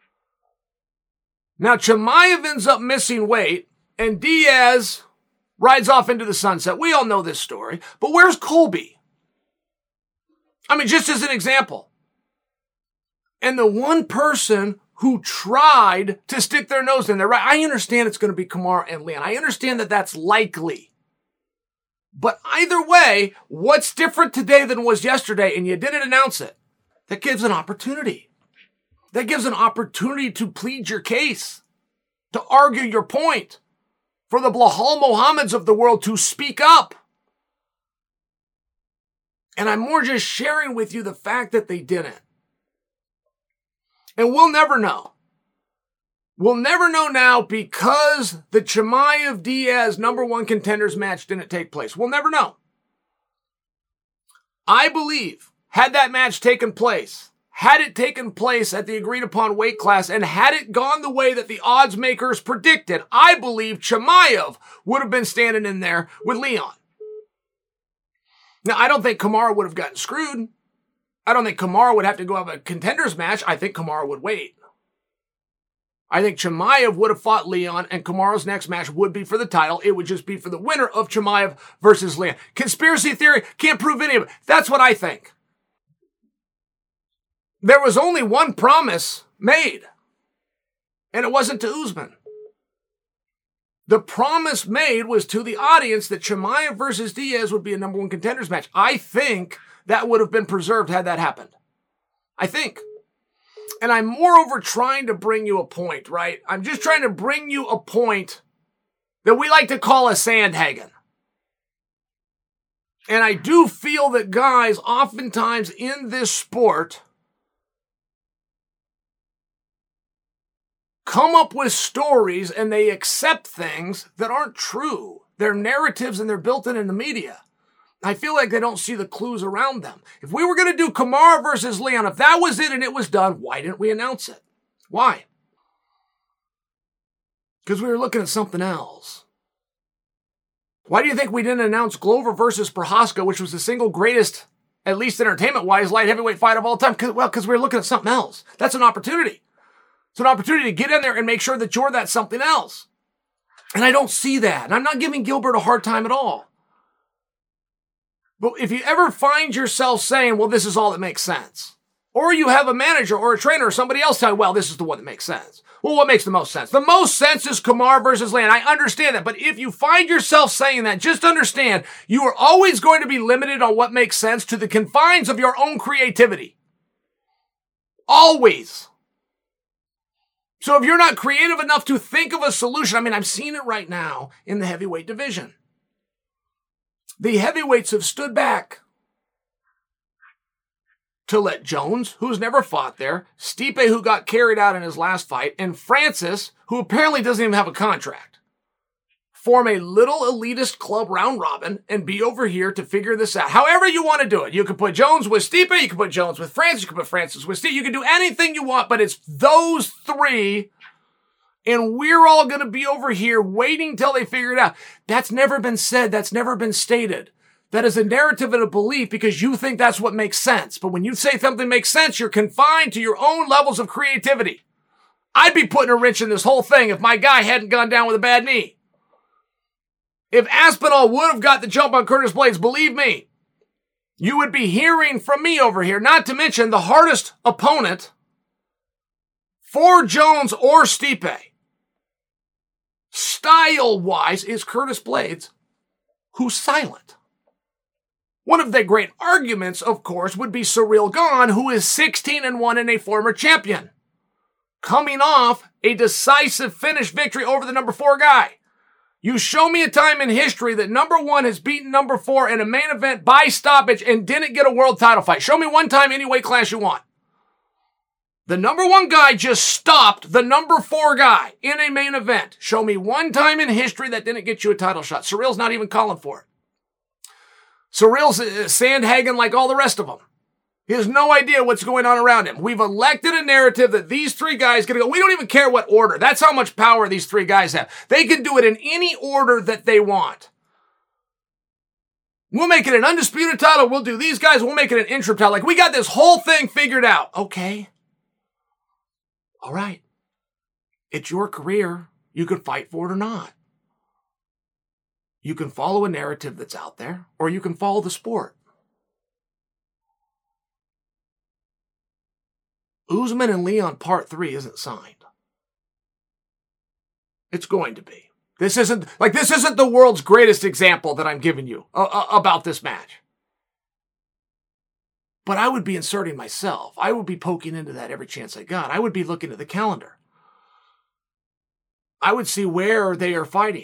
Now, Chimaev ends up missing weight, and Diaz rides off into the sunset. We all know this story. But where's Colby? I mean, just as an example. And the one person who tried to stick their nose in there, right? I understand it's going to be Kamaru and Leon. I understand that that's likely. But either way, what's different today than was yesterday, and you didn't announce it? That gives an opportunity. That gives an opportunity to plead your case, to argue your point, for the Belal Muhammads of the world to speak up. And I'm more just sharing with you the fact that they didn't. And we'll never know. We'll never know now because the Chimaev-Diaz number 1 contenders match didn't take place. We'll never know. I believe, had that match taken place, had it taken place at the agreed upon weight class, and had it gone the way that the odds makers predicted, I believe Chimaev would have been standing in there with Leon. Now, I don't think Kamaru would have gotten screwed. I don't think Kamaru would have to go have a contenders match. I think Kamaru would wait. I think Chimaev would have fought Leon, and Kamaru's next match would be for the title. It would just be for the winner of Chimaev versus Leon. Conspiracy theory, can't prove any of it. That's what I think. There was only one promise made, and it wasn't to Usman. The promise made was to the audience that Chimaev versus Diaz would be a number one contenders match. I think that would have been preserved had that happened. I think. And I'm moreover trying to bring you a point, right? I'm just trying to bring you a point that we like to call a Sandhagen. And I do feel that guys oftentimes in this sport come up with stories and they accept things that aren't true. They're narratives and they're built in the media. I feel like they don't see the clues around them. If we were going to do Kamaru versus Leon, if that was it and it was done, why didn't we announce it? Why? Because we were looking at something else. Why do you think we didn't announce Glover versus Prohaska, which was the single greatest, at least entertainment-wise, light heavyweight fight of all time? Because we were looking at something else. That's an opportunity. It's an opportunity to get in there and make sure that you're that something else. And I don't see that. And I'm not giving Gilbert a hard time at all. But if you ever find yourself saying, well, this is all that makes sense, or you have a manager or a trainer or somebody else tell you, well, this is the one that makes sense. Well, what makes the most sense? The most sense is Kamaru versus Leon. I understand that. But if you find yourself saying that, just understand you are always going to be limited on what makes sense to the confines of your own creativity. Always. So if you're not creative enough to think of a solution, I mean, I'm seeing it right now in the heavyweight division. The heavyweights have stood back to let Jones, who's never fought there, Stipe, who got carried out in his last fight, and Francis, who apparently doesn't even have a contract, form a little elitist club round robin and be over here to figure this out. However you want to do it. You can put Jones with Stipe, you can put Jones with Francis, you can put Francis with Stipe, you can do anything you want, but it's those three. And we're all going to be over here waiting till they figure it out. That's never been said. That's never been stated. That is a narrative and a belief because you think that's what makes sense. But when you say something makes sense, you're confined to your own levels of creativity. I'd be putting a wrench in this whole thing if my guy hadn't gone down with a bad knee. If Aspinall would have got the jump on Curtis Blaydes, believe me, you would be hearing from me over here, not to mention the hardest opponent for Jones or Stipe, style-wise, is Curtis Blaydes, who's silent. One of the great arguments, of course, would be Ciryl Gane, who is 16-1 and a former champion, coming off a decisive finish victory over the number 4 guy. You show me a time in history that number 1 has beaten number 4 in a main event by stoppage and didn't get a world title fight. Show me one time any weight class you want. The number 1 guy just stopped the number 4 guy in a main event. Show me one time in history that didn't get you a title shot. Ciryl's not even calling for it. Ciryl's Sandhagen like all the rest of them. He has no idea what's going on around him. We've elected a narrative that these 3 guys going to go. We don't even care what order. That's how much power these 3 guys have. They can do it in any order that they want. We'll make it an undisputed title. We'll do these guys. We'll make it an interim title. Like we got this whole thing figured out. Okay. All right. It's your career. You can fight for it or not. You can follow a narrative that's out there, or you can follow the sport. Usman and Leon Part 3 isn't signed. It's going to be. This isn't the world's greatest example that I'm giving you about this match. But I would be inserting myself. I would be poking into that every chance I got. I would be looking at the calendar. I would see where they are fighting.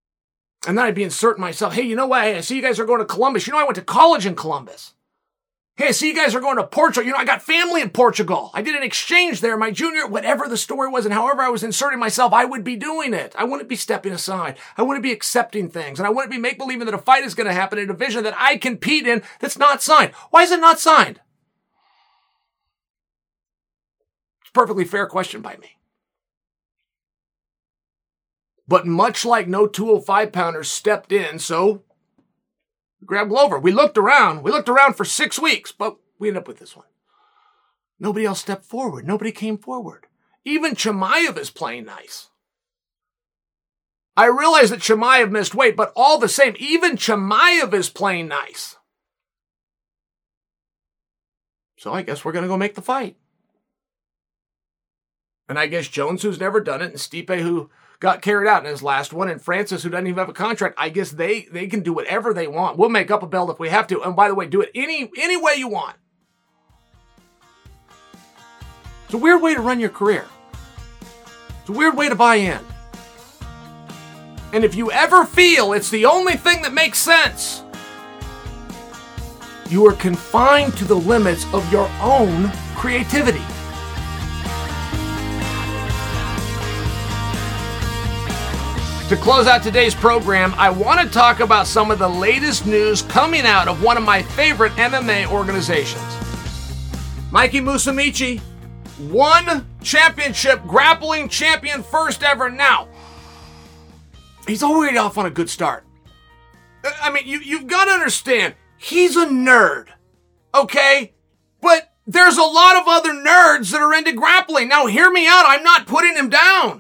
And then I'd be inserting myself. Hey, you know what? I see you guys are going to Columbus. You know, I went to college in Columbus. Hey, I see you guys are going to Portugal. I got family in Portugal. I did an exchange there. My junior, whatever the story was and however I was inserting myself, I would be doing it. I wouldn't be stepping aside. I wouldn't be accepting things. And I wouldn't be make-believing that a fight is going to happen in a division that I compete in that's not signed. Why is it not signed? It's a perfectly fair question by me. But much like no 205-pounder stepped in, so grab Glover. We looked around for 6 weeks, but we ended up with this one. Nobody else stepped forward. Nobody came forward. Even Chimaev is playing nice. I realize that Chimaev missed weight, but all the same, even Chimaev is playing nice. So I guess we're going to go make the fight. And I guess Jones, who's never done it, and Stipe, who got carried out in his last one, and Francis, who doesn't even have a contract, I guess they can do whatever they want. We'll make up a belt if we have to. And by the way, do it any way you want. It's a weird way to run your career. It's a weird way to buy in. And if you ever feel it's the only thing that makes sense, you are confined to the limits of your own creativity. To close out today's program, I want to talk about some of the latest news coming out of one of my favorite MMA organizations. Mikey Musumeci, one championship grappling champion, first ever. Now, he's already off on a good start. I mean, you've got to understand, he's a nerd, okay? But there's a lot of other nerds that are into grappling. Now, hear me out. I'm not putting him down.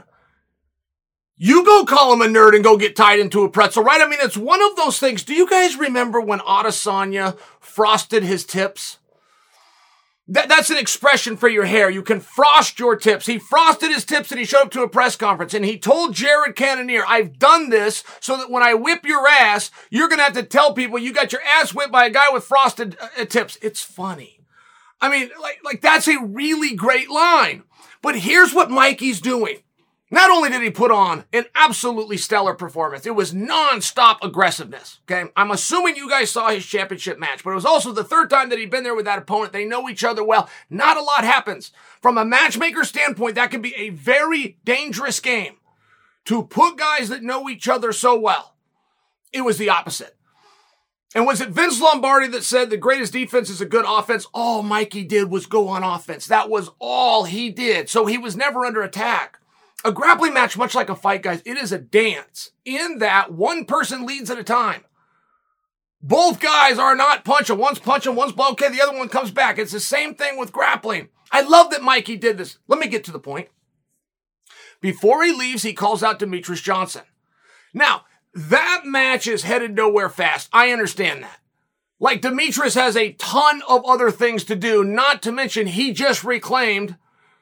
You go call him a nerd and go get tied into a pretzel, right? I mean, it's one of those things. Do you guys remember when Adesanya frosted his tips? That's an expression for your hair. You can frost your tips. He frosted his tips and he showed up to a press conference and he told Jared Cannonier, I've done this so that when I whip your ass, you're going to have to tell people you got your ass whipped by a guy with frosted tips. It's funny. I mean, like that's a really great line. But here's what Mikey's doing. Not only did he put on an absolutely stellar performance, it was non-stop aggressiveness, okay? I'm assuming you guys saw his championship match, but it was also the third time that he'd been there with that opponent. They know each other well. Not a lot happens. From a matchmaker standpoint, that can be a very dangerous game to put guys that know each other so well. It was the opposite. And was it Vince Lombardi that said the greatest defense is a good offense? All Mikey did was go on offense. That was all he did. So he was never under attack. A grappling match, much like a fight, guys, it is a dance in that one person leads at a time. Both guys are not punching. One's punching, one's blow. Okay, the other one comes back. It's the same thing with grappling. I love that Mikey did this. Let me get to the point. Before he leaves, he calls out Demetrius Johnson. Now, that match is headed nowhere fast. I understand that. Like, Demetrius has a ton of other things to do, not to mention he just reclaimed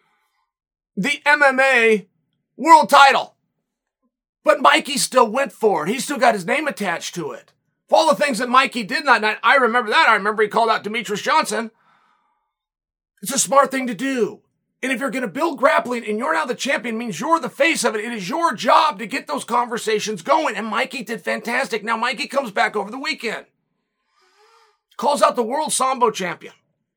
the MMA world title. But Mikey still went for it. He still got his name attached to it. For all the things that Mikey did that night, I remember that. I remember he called out Demetrius Johnson. It's a smart thing to do. And if you're going to build grappling and you're now the champion, it means you're the face of it. It is your job to get those conversations going. And Mikey did fantastic. Now Mikey comes back over the weekend. Calls out the world Sambo champion.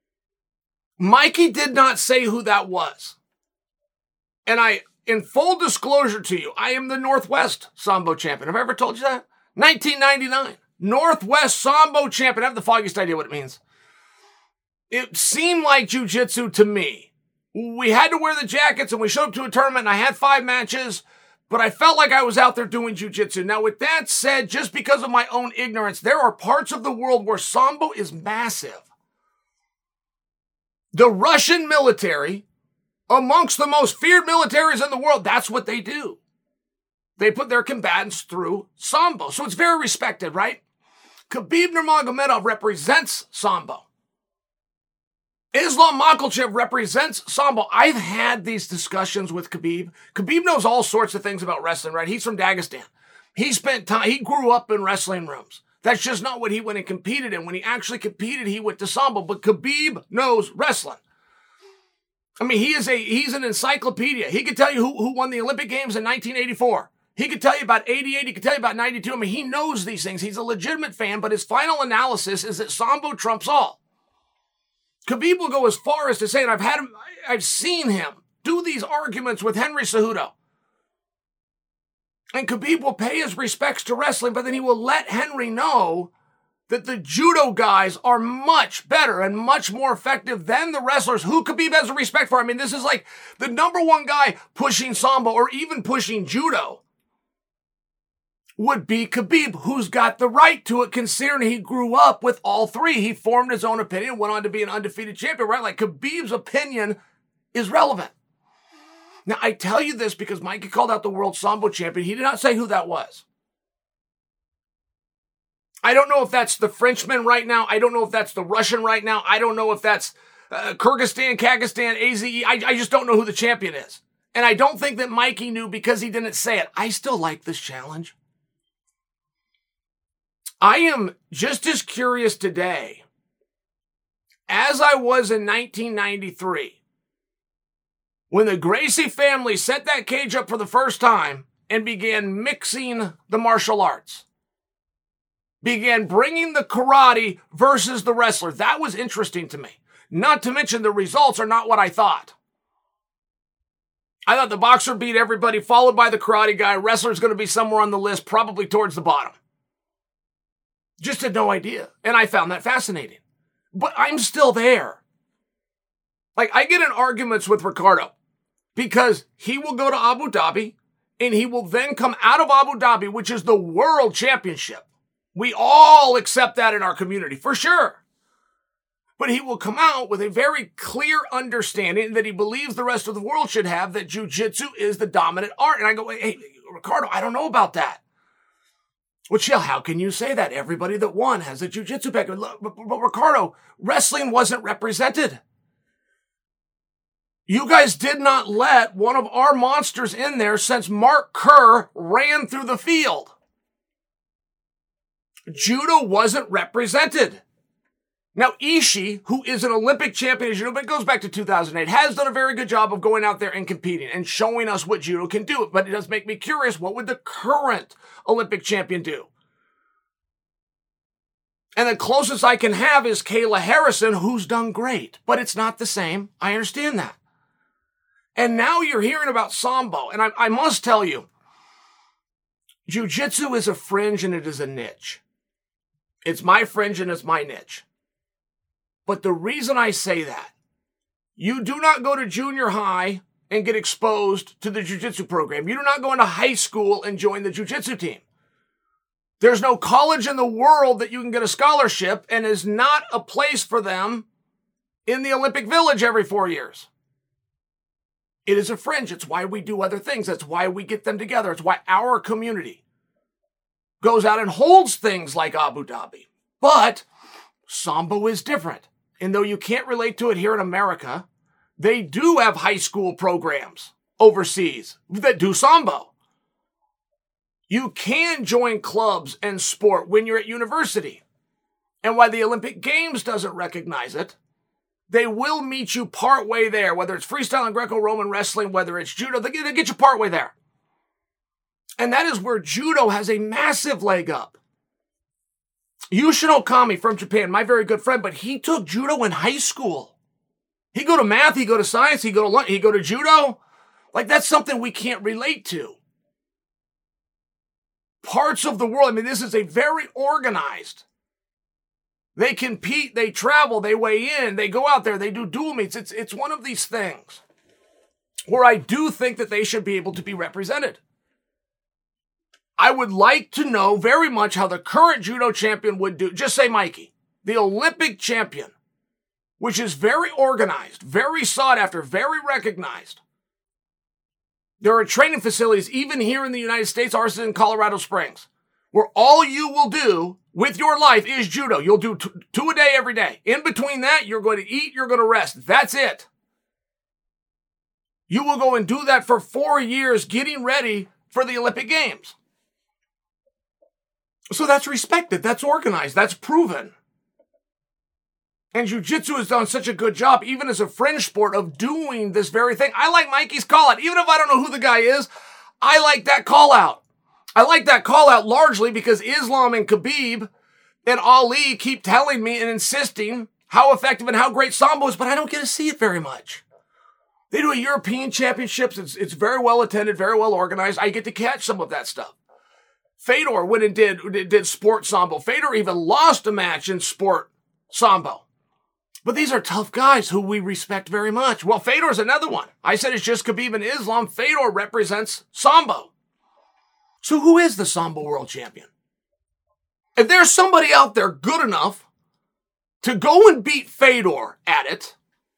Mikey did not say who that was. And in full disclosure to you, I am the Northwest Sambo champion. Have I ever told you that? 1999. Northwest Sambo champion. I have the foggiest idea what it means. It seemed like jiu-jitsu to me. We had to wear the jackets and we showed up to a tournament and I had 5 matches, but I felt like I was out there doing jiu-jitsu. Now, with that said, just because of my own ignorance, there are parts of the world where Sambo is massive. The Russian military, amongst the most feared militaries in the world, that's what they do. They put their combatants through Sambo. So it's very respected, right? Khabib Nurmagomedov represents Sambo. Islam Makhachev represents Sambo. I've had these discussions with Khabib. Khabib knows all sorts of things about wrestling, right? He's from Dagestan. He spent time, he grew up in wrestling rooms. That's just not what he went and competed in. When he actually competed, he went to Sambo. But Khabib knows wrestling. I mean, he's an encyclopedia. He could tell you who won the Olympic Games in 1984. He could tell you about 88. He could tell you about 92. I mean, he knows these things. He's a legitimate fan, but his final analysis is that Sambo trumps all. Khabib will go as far as to say, and I've seen him do these arguments with Henry Cejudo. And Khabib will pay his respects to wrestling, but then he will let Henry know that the judo guys are much better and much more effective than the wrestlers who Khabib has a respect for. I mean, this is like the number one guy pushing Sambo or even pushing judo would be Khabib, who's got the right to it considering he grew up with all three. He formed his own opinion, went on to be an undefeated champion, right? Like Khabib's opinion is relevant. Now, I tell you this because Mikey called out the world Sambo champion. He did not say who that was. I don't know if that's the Frenchman right now. I don't know if that's the Russian right now. I don't know if that's Kyrgyzstan, Kazakhstan, AZE. I just don't know who the champion is. And I don't think that Mikey knew because he didn't say it. I still like this challenge. I am just as curious today as I was in 1993 when the Gracie family set that cage up for the first time and began mixing the martial arts. Began bringing the karate versus the wrestler. That was interesting to me. Not to mention the results are not what I thought. I thought the boxer beat everybody, followed by the karate guy. Wrestler's going to be somewhere on the list, probably towards the bottom. Just had no idea. And I found that fascinating. But I'm still there. Like, I get in arguments with Ricardo because he will go to Abu Dhabi and he will then come out of Abu Dhabi, which is the world championship. We all accept that in our community, for sure. But he will come out with a very clear understanding that he believes the rest of the world should have, that jiu-jitsu is the dominant art. And I go, hey, Ricardo, I don't know about that. Well, Chill, how can you say that? Everybody that won has a jiu-jitsu background. But Ricardo, wrestling wasn't represented. You guys did not let one of our monsters in there since Mark Kerr ran through the field. Judo wasn't represented. Now, Ishii, who is an Olympic champion, as you know, but it goes back to 2008, has done a very good job of going out there and competing and showing us what judo can do. But it does make me curious, what would the current Olympic champion do? And the closest I can have is Kayla Harrison, who's done great. But it's not the same. I understand that. And now you're hearing about Sambo. And I must tell you, jiu-jitsu is a fringe and it is a niche. It's my fringe and it's my niche. But the reason I say that, you do not go to junior high and get exposed to the jiu-jitsu program. You do not go into high school and join the jiu-jitsu team. There's no college in the world that you can get a scholarship, and is not a place for them in the Olympic Village every 4 years. It is a fringe. It's why we do other things. That's why we get them together. It's why our community goes out and holds things like Abu Dhabi. But Sambo is different. And though you can't relate to it here in America, they do have high school programs overseas that do Sambo. You can join clubs and sport when you're at university. And while the Olympic Games doesn't recognize it, they will meet you partway there, whether it's freestyle and Greco-Roman wrestling, whether it's judo, they get you partway there. And that is where judo has a massive leg up. Yushin Okami from Japan, my very good friend, but he took judo in high school. He go to math, he go to science, he go to judo. Like, that's something we can't relate to. Parts of the world, I mean, this is a very organized. They compete, they travel, they weigh in, they go out there, they do dual meets. It's one of these things where I do think that they should be able to be represented. I would like to know very much how the current judo champion would do. Just say Mikey, the Olympic champion, which is very organized, very sought after, very recognized. There are training facilities, even here in the United States, ours is in Colorado Springs, where all you will do with your life is judo. You'll do two a day every day. In between that, you're going to eat, you're going to rest. That's it. You will go and do that for 4 years, getting ready for the Olympic Games. So that's respected, that's organized, that's proven. And jiu-jitsu has done such a good job, even as a fringe sport, of doing this very thing. I like Mikey's call-out. Even if I don't know who the guy is, I like that call-out. I like that call-out largely because Islam and Khabib and Ali keep telling me and insisting how effective and how great Sambo is, but I don't get to see it very much. They do a European Championships. It's very well attended, very well organized. I get to catch some of that stuff. Fedor went and did sport Sambo. Fedor even lost a match in sport Sambo. But these are tough guys who we respect very much. Well, Fedor's another one. I said it's just Khabib and Islam. Fedor represents Sambo. So who is the Sambo world champion? If there's somebody out there good enough to go and beat Fedor at it,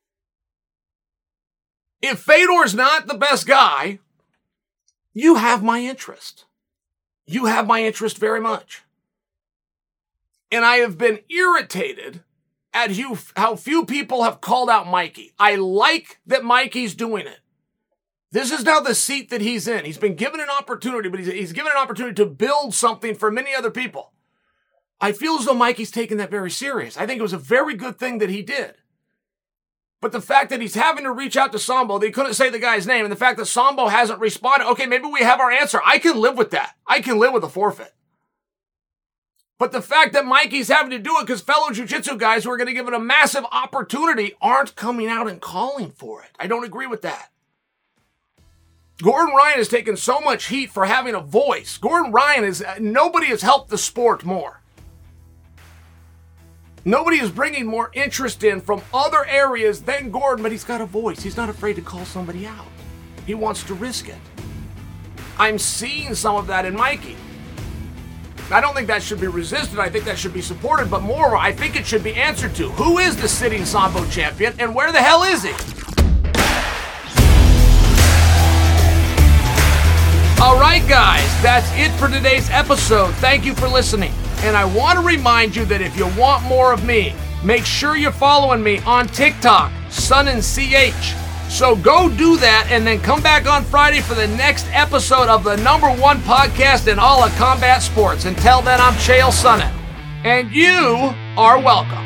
if Fedor's not the best guy, you have my interest. You have my interest very much. And I have been irritated at how few people have called out Mikey. I like that Mikey's doing it. This is now the seat that he's in. He's been given an opportunity, but he's given an opportunity to build something for many other people. I feel as though Mikey's taken that very serious. I think it was a very good thing that he did. But the fact that he's having to reach out to Sambo, they couldn't say the guy's name, and the fact that Sambo hasn't responded, okay, maybe we have our answer. I can live with that. I can live with a forfeit. But the fact that Mikey's having to do it because fellow jiu-jitsu guys who are going to give it a massive opportunity aren't coming out and calling for it. I don't agree with that. Gordon Ryan has taken so much heat for having a voice. Gordon Ryan nobody has helped the sport more. Nobody is bringing more interest in from other areas than Gordon, but he's got a voice. He's not afraid to call somebody out. He wants to risk it. I'm seeing some of that in Mikey. I don't think that should be resisted. I think that should be supported, but more, I think it should be answered to. Who is the sitting Sambo champion, and where the hell is he? All right, guys, that's it for today's episode. Thank you for listening. And I want to remind you that if you want more of me, make sure you're following me on TikTok, SunandCH. So go do that and then come back on Friday for the next episode of the #1 podcast in all of combat sports. Until then, I'm Chael Sonnen, and you are welcome.